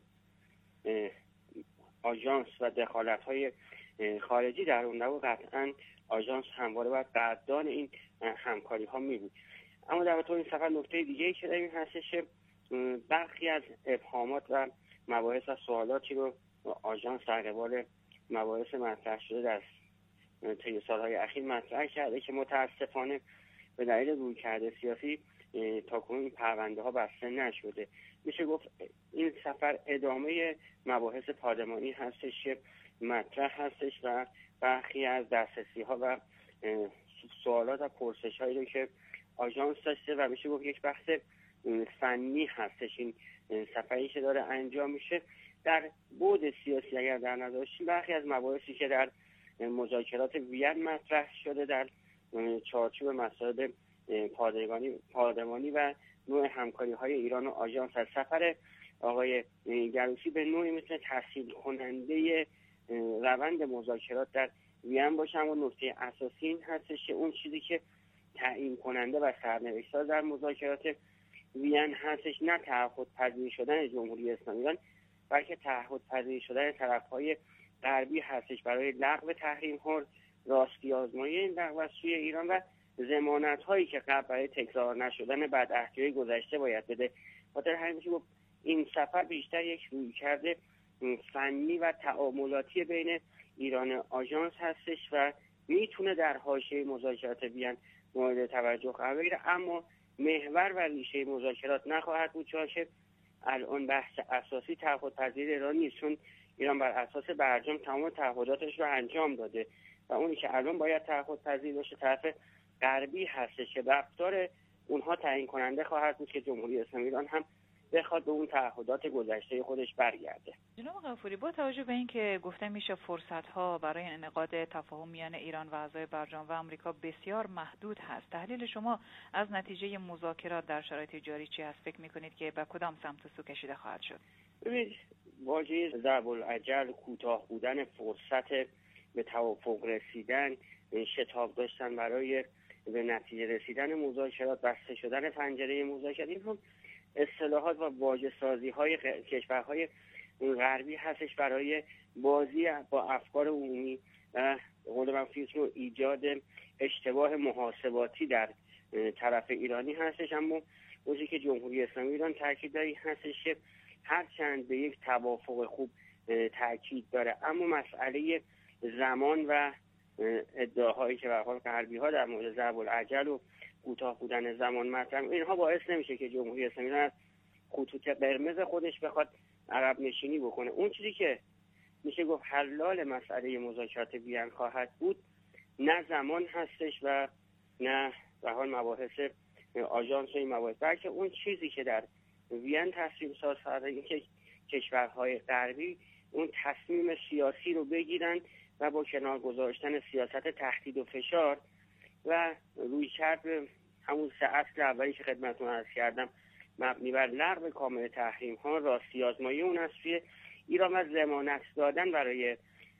آژانس و دخالت‌های خارجی در اون نبود، قطعاً آژانس همواره باید قدردان این همکاری‌ها می‌بود. اما در واقع این سفر نکته دیگه‌ای که در این هستش که برخی از ابهامات و مباحث و سوالاتی رو آژانس در قبال مباحث مطرح شده در طی سال‌های اخیر مطرح کرده که متاسفانه به دلیل رویکرد سیاسی تاکنون این پرونده‌ها بسته نشده. میشه گفت این سفر ادامه مباحث پادمانی هستش که مطرح هستش و برخی از دسترسی‌ها و سوالات و پرسش‌هایی رو که آژانس داشته و میشه گفت یک بحث فنی هستش این سفری که داره انجام میشه. در بعد سیاسی اگر در نظر داشتیم برخی از مباحثی که در مذاکرات وین مطرح شده در چارچوب مسائل پادمانی و نوع همکاری‌های ایران و آژانس از سفر آقای گروسی به نوعی مثل تسهیل کننده روند مذاکرات در وین باشه. اما نکته اساسی این هستش که اون چیزی که تعیین کننده و سرنوشت‌ساز در مذاکرات وین هستش نه تعهد پذیر شدن جمهوری اسلامی ایران بلکه تعهد پذیر شدن طرف‌های غربی هستش برای لغو تحریم‌ها، راستی آزمایی این لغو از سوی ایران و ضمانت‌هایی که قبل برای تکرار نشدن بدعهدی‌های گذشته باید بده. خاطر همین میشه گفت این سفر بیشتر یک رویکرد فنی و تعاملاتی بین ایران و آژانس هستش و میتونه در حاشیه مذاکرات وین مورد توجه قرار بگیره، اما محور و ریشه مذاکرات نخواهد بود، چون که الان بحث اساسی تعهدپذیری ایران نیست، چون ایران بر اساس برجام تمام تعهداتش رو انجام داده و اونی که الان باید تعهدپذیر باشه طرف غربی هستش که رفتار اونها تعیین کننده خواهد بود که جمهوری اسلامی ایران هم بخواد به اون تعهدات گذشته خودش برگرده. جناب غفوری، با توجه به اینکه گفته میشه فرصت‌ها برای انعقاد تفاهم میان ایران و اعضای برجام و آمریکا بسیار محدود هست، تحلیل شما از نتیجه مذاکرات در شرایط جاری چی هست؟ فکر میکنید که به کدام سمت سو کشیده خواهد شد؟ ببینید، واژه ضرب العجل، کوتاه بودن فرصت به توافق رسیدن، شتاب داشتن برای به نتیجه رسیدن مذاکرات، بسته شدن پنجره مذاکرات، این هم اصطلاحات و واژه سازی های کشورهای غربی هستش برای بازی با افکار عمومی و قول منفی و ایجاد اشتباه محاسباتی در طرف ایرانی هستش. اما موضوعی که جمهوری اسلامی ایران تاکید داره هستش که هرچند به یک توافق خوب تاکید داره، اما مسئله زمان و ادعاهایی که به حال غربی‌ها در مورد ضرب العجل و کوتاه بودن زمان مطرح، اینها باعث نمیشه که جمهوری اسلامی ایران از خطوط قرمز خودش بخواد عقب نشینی بکنه. اون چیزی که میشه گفت حلال مسئله مذاکرات وین خواهد بود، نه زمان هستش و نه به حال مباحث آژانس و این مباحث، بلکه اون چیزی که در وین تصمیم ساز کرده این که کشورهای غربی اون تصمیم سیاسی رو بگیرن و با کنار گذاشتن سیاست تهدید و فشار و رویکرد همون سه اصل اولی که خدمتتون عرض کردم مبنی بر لغو کامل تحریم ها، راستی آزمایی اون است توی ایران و ضمانت دادن برای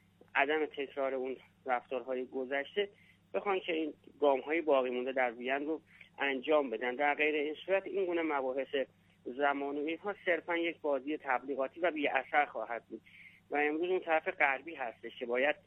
عدم تکرار اون رفتارهای گذشته، بخوان که این گام های باقی مونده در وین رو انجام بدن. در غیر این صورت این گونه مباحث زمان و اینها صرفا یک بازی تبلیغاتی و بی اثر خواهد بود و امروز اون طرف غربی هستش که باید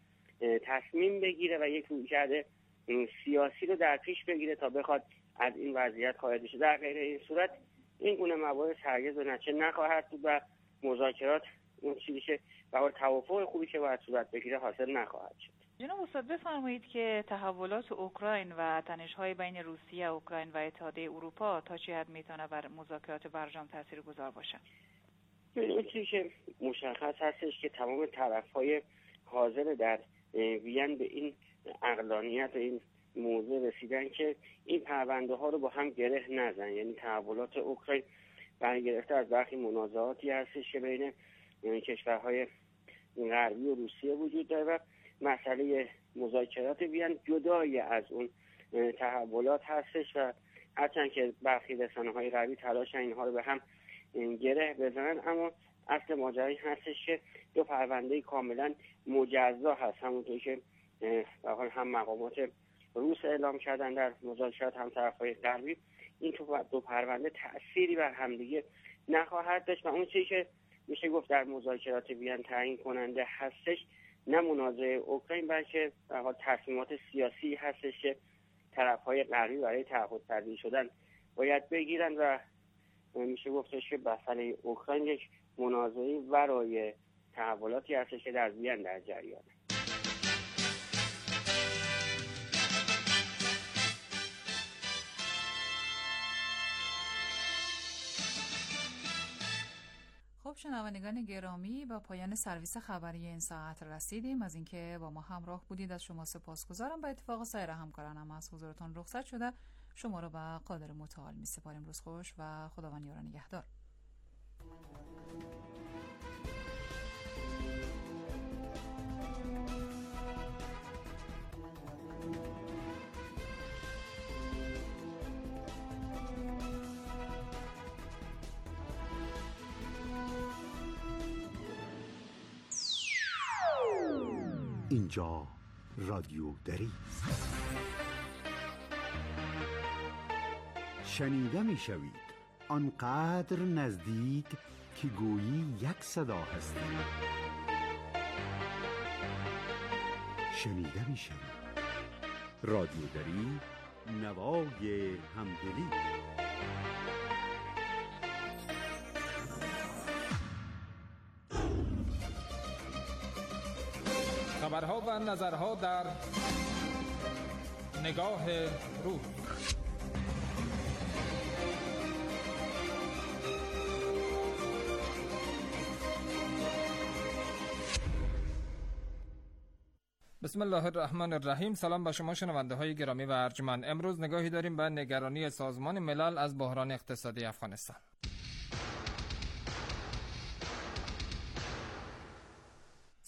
تصمیم بگیره و یک رویکرد سیاسی رو در پیش بگیره تا بخواد از این وضعیت خارج بشه. در غیر این صورت این گونه مباحث هرگز و نچه نخواهد بود و مذاکرات اون چیزی که به توافق خوبی که باید صورت بگیره حاصل نخواهد شد. جناب استاد بفرمایید که تحولات اوکراین و تنش‌های بین روسیه، اوکراین و اتحادیه اروپا تا چه حد میتونه بر مذاکرات برجام تاثیرگذار باشه؟ اون چیزی که مشخص هستش که تمام طرف‌های حاضر در وین به این عقلانیت و این موضوع رسیدن که این پرونده ها رو با هم گره نزن. یعنی تحولات اوکراین برگرفته از برخی منازعاتی هستش که بین کشورهای غربی و روسیه وجود داره و مسئله مذاکرات وین جدای از اون تحولات هستش و هرچند که برخی رسانه‌های غربی تلاش اینها رو به هم گره بزنن، اما اصل ماجرا هستش که دو پرونده کاملا مجزا هست، همونطور که به حال هم مقامات روس اعلام کردن در مذاکرات هم طرف‌های غربی، این دو پرونده تأثیری بر همدیگه نخواهد داشت و اون چیزی که میشه گفت در مذاکرات وین تعیین کننده هستش نه منازعه اوکراین بلکه به حال تصمیمات سیاسی هستش که طرف‌های غربی برای تعهد پذیر شدن باید بگیرن و میشه گفتش که مسئله اوکراین یک منازعه ورای تحولاتی هستش که در وین در جریانه. خب شنوندگان گرامی، با پایان سرویس خبری این ساعت رسیدیم. از اینکه با ما همراه بودید از شما سپاسگزارم. با اتفاق سایر همکارانم از حضورتان رخصت شده شما را به قادر متعال می‌سپاریم. روز خوش و خداوند یار و نگهدار. اینجا رادیو دری است. شنیده می شوید آنقدر نزدیک که گویی یک صدا هستی. شنیده می شوید رادیو دری، نوای همدلی. خبرها و نظرها در نگاه روز. بسم الله الرحمن الرحیم. سلام به شما شنونده های گرامی و ارجمند. امروز نگاهی داریم به نگرانی سازمان ملل از بحران اقتصادی افغانستان.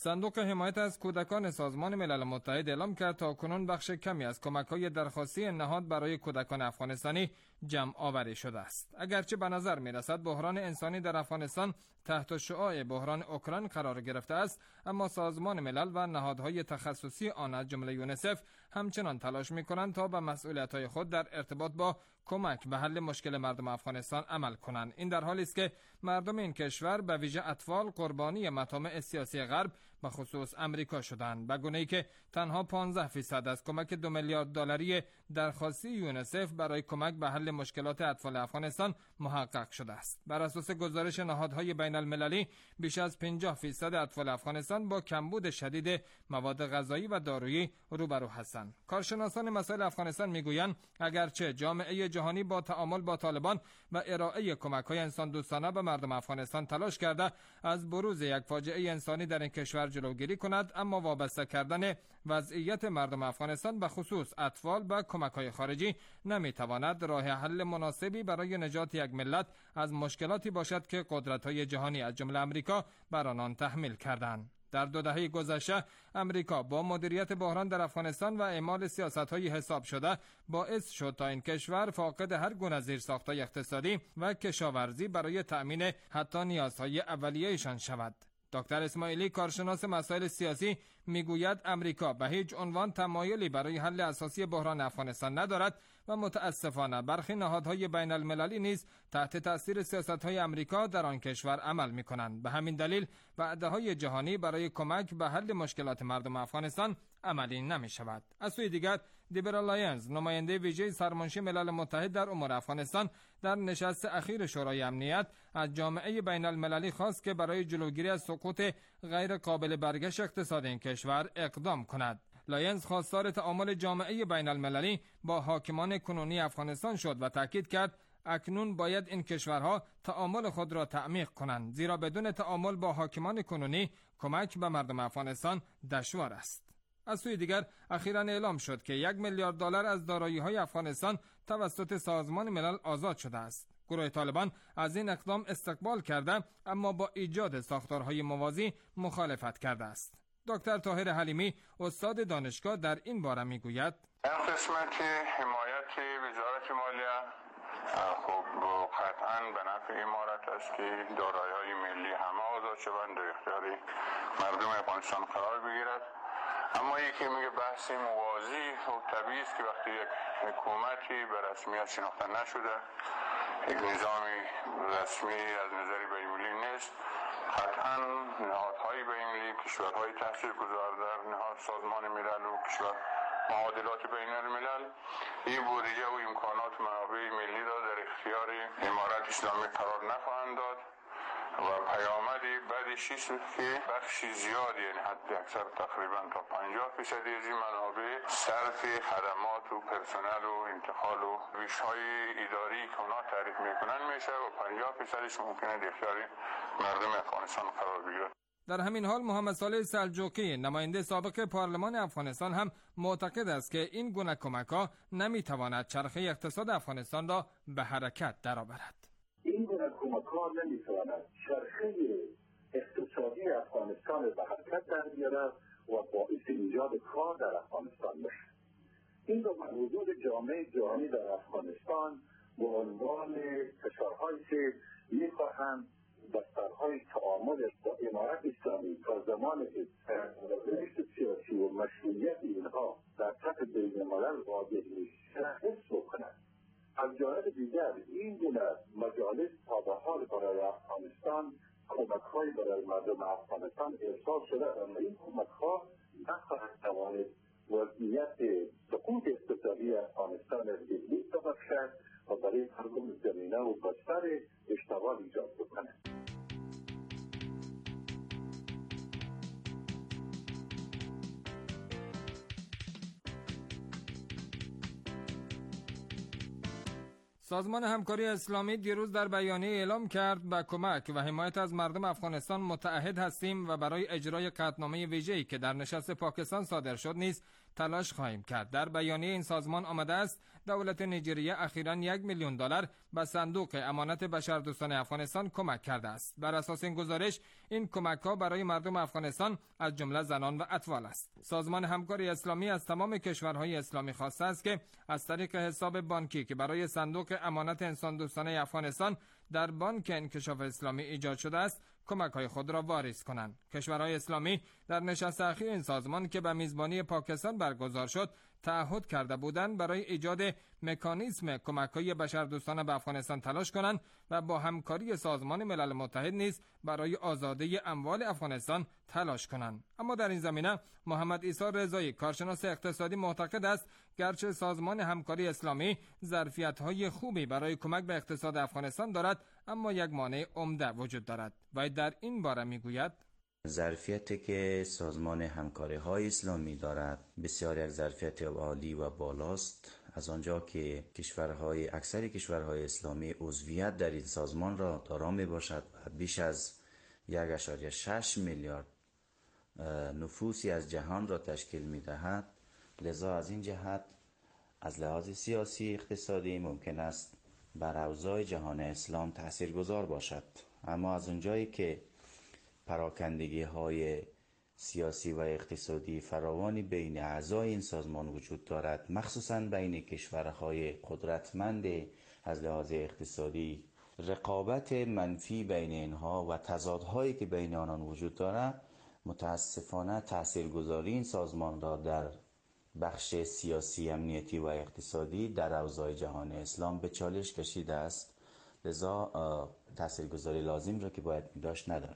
صندوق حمایت از کودکان سازمان ملل متحد اعلام کرد تاکنون بخش کمی از کمک‌های درخواستی نهاد برای کودکان افغانستانی جمع آوری شده است. اگرچه به نظر می‌رسد بحران انسانی در افغانستان تحت شعاع بحران اوکراین قرار گرفته است، اما سازمان ملل و نهادهای تخصصی آن از جمله یونیسف همچنان تلاش می‌کنند تا به مسئولیت‌های خود در ارتباط با کمک به حل مشکل مردم افغانستان عمل کنند. این در حالی است که مردم این کشور به ویژه اطفال قربانی مطامع سیاسی غرب به خصوص امریکا شدند، به گونه‌ای که تنها 15% از کمک 2 میلیارد دلاری درخواستی یونیسف برای کمک به حل مشکلات اطفال افغانستان محقق شده است. بر اساس گزارش نهادهای بین المللی بیش از 50% اطفال افغانستان با کمبود شدید مواد غذایی و دارویی روبرو هستند. کارشناسان مسائل افغانستان میگویند اگرچه جامعه جهانی با تعامل با طالبان و ارائه کمک‌های انسان دوستانه به مردم افغانستان تلاش کرده از بروز یک فاجعه انسانی در این کشور جلوگیری کند، اما وابسته کردن وضعیت مردم افغانستان به خصوص اطفال به کمک‌های خارجی نمی‌تواند راه حل مناسبی برای نجات یک ملت از مشکلاتی باشد که قدرت‌های جهانی از جمله آمریکا بر آنان تحمیل کردند. در 2 دهه گذشته امریکا با مدیریت بحران در افغانستان و اعمال سیاست‌های حساب شده باعث شد تا این کشور فاقد هر گونه زیرساخت‌های اقتصادی و کشاورزی برای تأمین حتی نیازهای اولیه‌شان شود. دکتر اسماعیلی کارشناس مسائل سیاسی میگوید امریکا به هیچ عنوان تمایلی برای حل اساسی بحران افغانستان ندارد و متاسفانه برخی نهادهای بین المللی نیز تحت تاثیر سیاست‌های امریکا در آن کشور عمل می‌کنند. به همین دلیل وعده‌های جهانی برای کمک به حل مشکلات مردم افغانستان عملی نمی‌شود. از سوی دیگر دیبر الاینز نماینده ویژه سرمنشی ملل متحد در امور افغانستان در نشست اخیر شورای امنیت از جامعه بین المللی خواست که برای جلوگیری از سقوط غیر قابل برگشت اقتصاد این کشور اقدام کند. لاینز خواستار تعامل جامعه بین المللی با حاکمان کنونی افغانستان شد و تاکید کرد اکنون باید این کشورها تعامل خود را تعمیق کنند، زیرا بدون تعامل با حاکمان کنونی کمک به مردم افغانستان دشوار است. از سوی دیگر اخیراً اعلام شد که 1 میلیارد دلار از دارایی‌های افغانستان توسط سازمان ملل آزاد شده است. گروه طالبان از این اقدام استقبال کرده اما با ایجاد ساختارهای موازی مخالفت کرده است. دکتر طاهر حلیمی استاد دانشگاه در این باره میگوید این قسمت حمایت وزارت مالیه خب قطعاً به نفع امارت است که دارایی‌های ملی همه آزاد شوند در اختیار مردم افغانستان قرار بگیرد. اما یکی میگه بحث موازی و طبیعی است که وقتی یک حکومتی به رسمیت شناخته نشده، یک نظام رسمی از نظر بین‌المللی نیست، قطعاً نهادهای بین‌المللی، کشورهای تاثیرگذار در نهاد سازمان ملل و کشور معادلات بین الملل این بودجه و امکانات منابع ملی را در اختیار امارت اسلامی قرار نخواهند داد و پیامدی بعدش است که بخشی زیادی یعنی حد اکثر تقریبا تا 50% از این منابع صرف خدمات و پرسنل و انتقال و روش‌های اداری که اونا تعریف میکنن میشه و 50%ش ممکنه در اختیار مردم افغانستان قرار بگیرد. در همین حال محمد صالح سلجوقی نماینده سابق پارلمان افغانستان هم معتقد است که این گونه کمک‌ها نمیتواند چرخه اقتصاد افغانستان را به حرکت درآورد. این گونه کمک‌ها نمیتواند چرخه اقتصادی افغانستان به حرکت در بیارد و باعث ایجاد کار در افغانستان بشه. این رو وجود جامعه جهانی در افغانستان به عنوان کشورهایی که میخواهند بسترهای تعامل با امارت اسلامی تا زمان رشد سیاسی و مشروعیت اینها در سطح بین‌الملل واضح میشه حفظ بکنند. از جانب دیگر این گونه مجالس تا به حال برای افغانستان کمک‌هایی برای مردم افغانستان ارسال شده اما این کمک‌ها نخواهد توانست وضعیت سقوط اقتصادی افغانستان را تغییر ببخشد و برای مردم زمینه و بستر اشتغال ایجاد بکنند. سازمان همکاری اسلامی دیروز در بیانیه اعلام کرد به کمک و حمایت از مردم افغانستان متعهد هستیم و برای اجرای قطعنامه ویژه‌ای که در نشست پاکستان صادر شد نیز تلاش خواهیم کرد. در بیانیه این سازمان آمده است دولت نیجریه اخیراً $1,000,000 به صندوق امانت بشردوستان افغانستان کمک کرده است. بر اساس این گزارش این کمک‌ها برای مردم افغانستان از جمله زنان و اطفال است. سازمان همکاری اسلامی از تمام کشورهای اسلامی خواسته است که از طریق حساب بانکی که برای صندوق امانت انسان دوستانه افغانستان در بانک انکشاف اسلامی ایجاد شده است کمک‌های خود را واریز کنند. کشورهای اسلامی در نشست اخیر این سازمان که به میزبانی پاکستان برگزار شد تعهد کرده بودند برای ایجاد مکانیزم کمک‌های بشردوستانه به افغانستان تلاش کنند و با همکاری سازمان ملل متحد نیز برای آزادی اموال افغانستان تلاش کنند. اما در این زمینه محمد عیسی رضایی کارشناس اقتصادی معتقد است گرچه سازمان همکاری اسلامی ظرفیت‌های خوبی برای کمک به اقتصاد افغانستان دارد، اما یک مانع عمده وجود دارد و در این باره میگوید ظرفیتی که سازمان همکاری های اسلامی دارد بسیار یک ظرفیت عالی و بالاست، از آنجا که اکثر کشورهای اسلامی عضویت در این سازمان را دارا می باشد و بیش از 1.6 میلیارد نفوسی از جهان را تشکیل می دهد. لذا از این جهت از لحاظ سیاسی اقتصادی ممکن است بر اوضاع جهان اسلام تاثیرگذار باشد، اما از اونجایی که پراکندگی های سیاسی و اقتصادی فراوانی بین اعضای این سازمان وجود دارد، مخصوصاً بین کشورهای قدرتمند از لحاظ اقتصادی، رقابت منفی بین اینها و تضادهایی که بین آنان وجود دارد متاسفانه تاثیرگذاری این سازمان را در بخش سیاسی، امنیتی و اقتصادی در اوضاع جهان اسلام به چالش کشیده است. لذا تاثیرگذاری لازم را که باید داشت ندارد.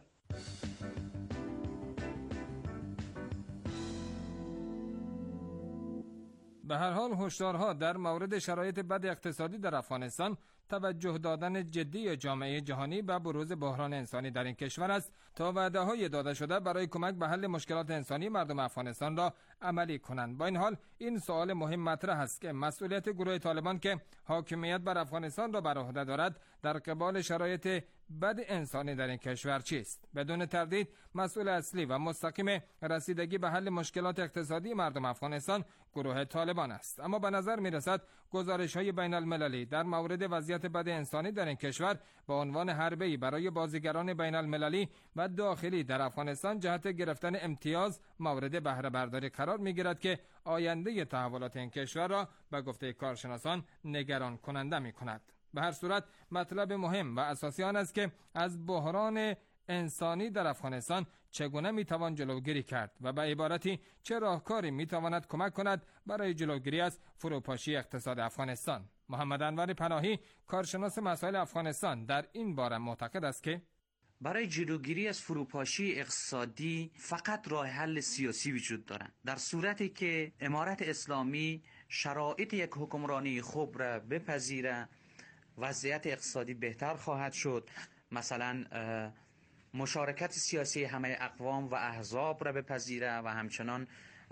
به هر حال هشدارها در مورد شرایط بد اقتصادی در افغانستان توجه دادن جدی جامعه جهانی به بروز بحران انسانی در این کشور است تا وعده‌های داده شده برای کمک به حل مشکلات انسانی مردم افغانستان را عملی کنند. با این حال این سوال مهم مطرح است که مسئولیت گروه طالبان که حاکمیت بر افغانستان را بر عهده دارد در قبال شرایط بد انسانی در این کشور چیست؟ بدون تردید مسئول اصلی و مستقیم رسیدگی به حل مشکلات اقتصادی مردم افغانستان گروه طالبان است. اما به نظر می‌رسد گزارش‌های بین‌المللی در مورد وضعیت بد انسانی در این کشور به عنوان حربه‌ای برای بازیگران بین‌المللی و داخلی در افغانستان جهت گرفتن امتیاز مورد بهره برداری قرار می‌گیرد که آینده تحولات این کشور را به گفته کارشناسان نگران کننده می‌کند. به هر صورت مطلب مهم و اساسی آن است که از بحران انسانی در افغانستان چگونه میتوان جلوگیری کرد و به عبارتی چه راهکاری میتواند کمک کند برای جلوگیری از فروپاشی اقتصاد افغانستان. محمد انور پناهی کارشناس مسائل افغانستان در این باره معتقد است که برای جلوگیری از فروپاشی اقتصادی فقط راه حل سیاسی وجود دارد. در صورتی که امارت اسلامی شرایط یک حکمرانی خوب را بپذیره، وضعیت اقتصادی بهتر خواهد شد. مثلا مشارکت سیاسی همه اقوام و احزاب را بپذیره و همچنان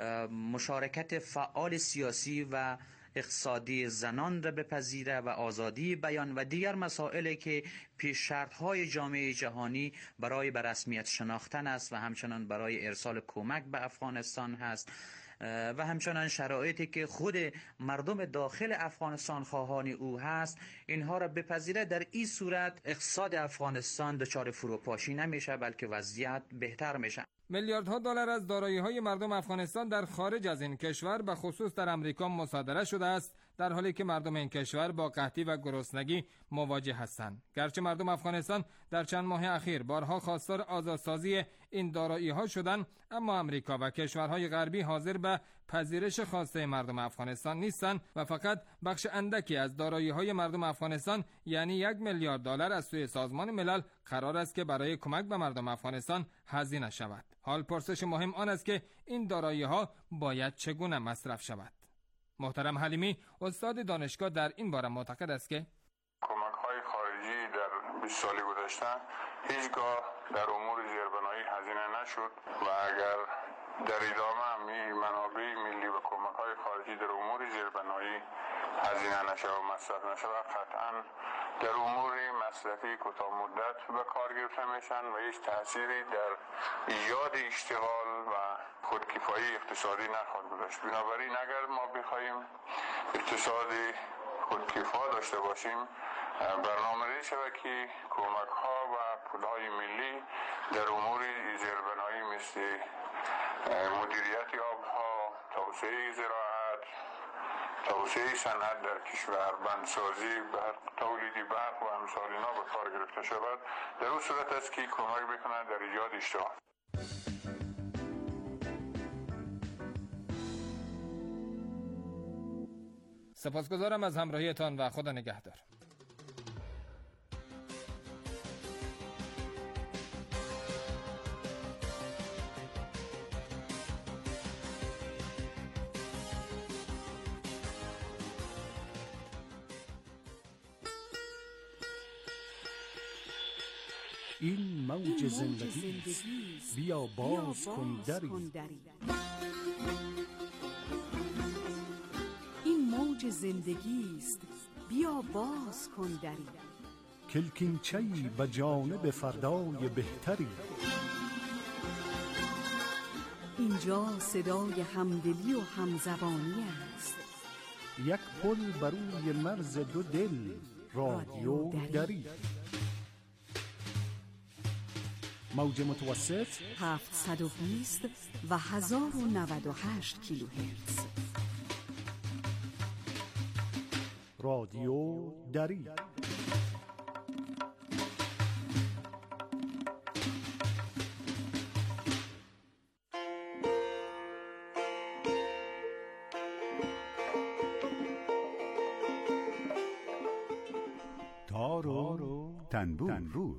مشارکت فعال سیاسی و اقتصادی زنان را بپذیره و آزادی بیان و دیگر مسائلی که پیش شرط‌های جامعه جهانی برای به رسمیت شناختن است و همچنان برای ارسال کمک به افغانستان هست و همچنان شرایطی که خود مردم داخل افغانستان خواهان او هست، اینها را بپذیره. در این صورت اقتصاد افغانستان دچار فروپاشی نمیشه بلکه وضعیت بهتر میشه. میلیاردها دلار از دارایی‌های مردم افغانستان در خارج از این کشور به خصوص در امریکا مصادره شده است، در حالی که مردم این کشور با قحطی و گرسنگی مواجه هستند. گرچه مردم افغانستان در چند ماه اخیر بارها خواستار آزادسازی این دارایی‌ها شدند، اما امریکا و کشورهای غربی حاضر به پذیرش خواسته مردم افغانستان نیستند و فقط بخش اندکی از دارایی‌های مردم افغانستان یعنی 1 میلیارد دلار از سوی سازمان ملل قرار است که برای کمک به مردم افغانستان هزینه شود. حال پرسش مهم آن است که این دارایی‌ها باید چگونه مصرف شود. محترم حلیمی استاد دانشگاه در این باره معتقد است که کمک‌های خارجی در 20 سال گذشته هیچگاه در امور زیربنایی هزینه نشد و اگر در ادامه هم این منابع ملی و کمک‌های خارجی در امور زیربنایی هزینه نشه و مصرف نشه و قطعا در امور مصرفی کوتاه مدت به کار گرفته میشن و هیچ تأثیری در ایجاد اشتغال و خودکفایی اقتصادی نخواهد گذاشت. بنابراین اگر ما بخواهیم اقتصاد خودکفا داشته باشیم، برنامه‌ریزی شود که کمک‌ها و پول‌های ملی در امور زیربنایی مثل مدیریت آبها، توسعه زراعت، توسعه صنعت در کشور، بندسازی، تولید برق و امثال اینا به کار گرفته شود. در اون صورت است که کمک بکنند در ایجاد اشتغال. سپاسگزارم از همراهیتان و خدا نگهدار. این موج زندگی است، بیا باز کن دری. این موج زندگی است، بیا باز کن دری. کلکینچه‌ای به جانب فردای بهتری. اینجا صدای همدلی و همزبانی است. یک پل بر روی مرز دو دل، رادیو دری. موج متوسط 720 و 1098 کیلوهرتز. رادیو دری. تار و تنبور.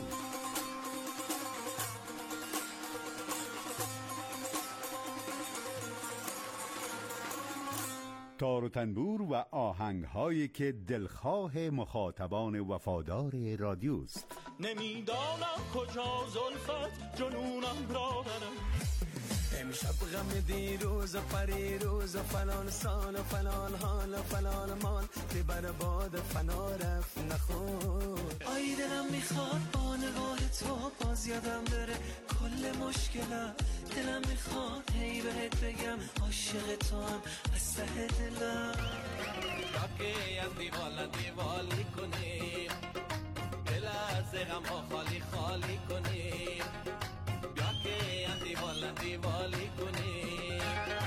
تار و تنبور و آهنگ‌هایی که دلخواه مخاطبان وفادار رادیوست. نمیدانم کجا زلفت جنونم را برم. امشب غم دیروز و پریروز و فلان سال و فلان حال و فلان مال که بر باد فنا رفت نخور. آی دلم میخواد با نگاه تو باز یادم بره کل مشکلم. دلم میخواد هی بهت بگم عاشق تو هم از ته دلم. که از دیوالی کنیم، دل از غم ها خالی خالی کنیم. بیا که از دیوالی کنیم.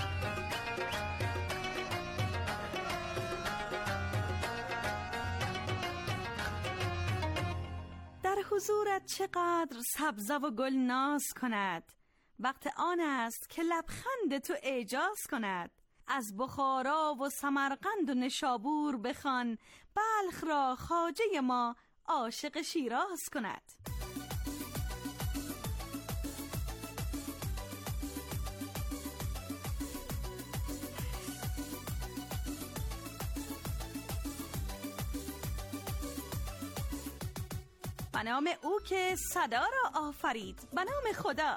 در حضورت چقدر سبزه و گل ناز کند، وقت آن است که لبخند تو اعجاز کند. از بخارا و سمرقند و نشابور بخوان، بلخ را خواجه ما عاشق شیراز کند. به نام او که صدا را آفرید، به نام خدا.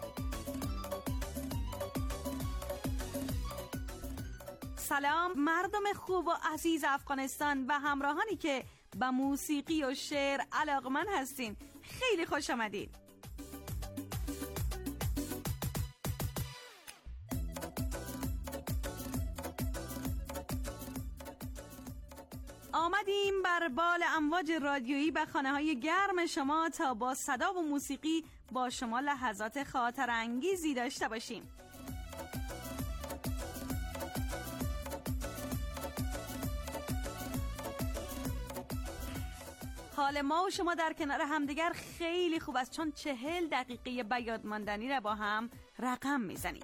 سلام مردم خوب و عزیز افغانستان و همراهانی که به موسیقی و شعر علاقمند هستین، خیلی خوش آمدین. آمدیم بر بال امواج رادیویی به خانه‌های گرم شما تا با صدا و موسیقی با شما لحظات خاطر انگیزی داشته باشیم. حال ما و شما در کنار همدیگر خیلی خوب است، چون 40 دقیقه به یاد ماندنی را با هم رقم میزنیم.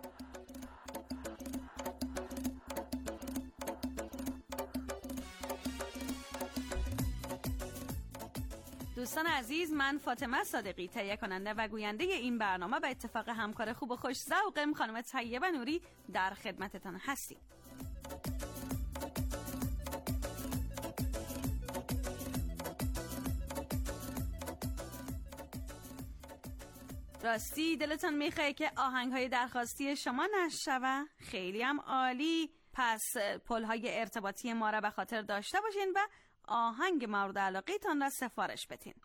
دوستان عزیز، من فاطمه صادقی، تهیه کننده و گوینده این برنامه، به اتفاق همکار خوب و خوش ذوقم خانم طیبه نوری در خدمتتان هستیم. راستی دلتون میخواه که آهنگ‌های درخواستی شما نشوه؟ خیلی هم عالی. پس پل‌های ارتباطی ما را به خاطر داشته باشین و آهنگ مورد علاقه تان را سفارش بدین.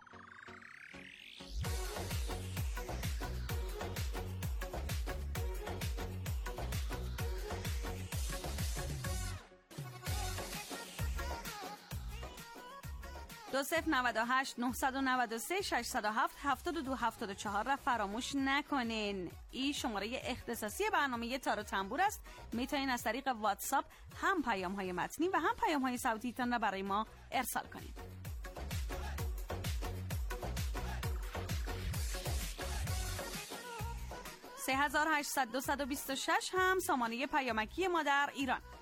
دو 098 993 607 7274 را فراموش نکنین. این شماره اختصاصی برنامه تار و تنبور است. میتونین از طریق واتساپ هم پیام های متنی و هم پیام های صوتی تان را برای ما ارسال کنین. 3800 226 هم سامانه پیامکی ما در ایران.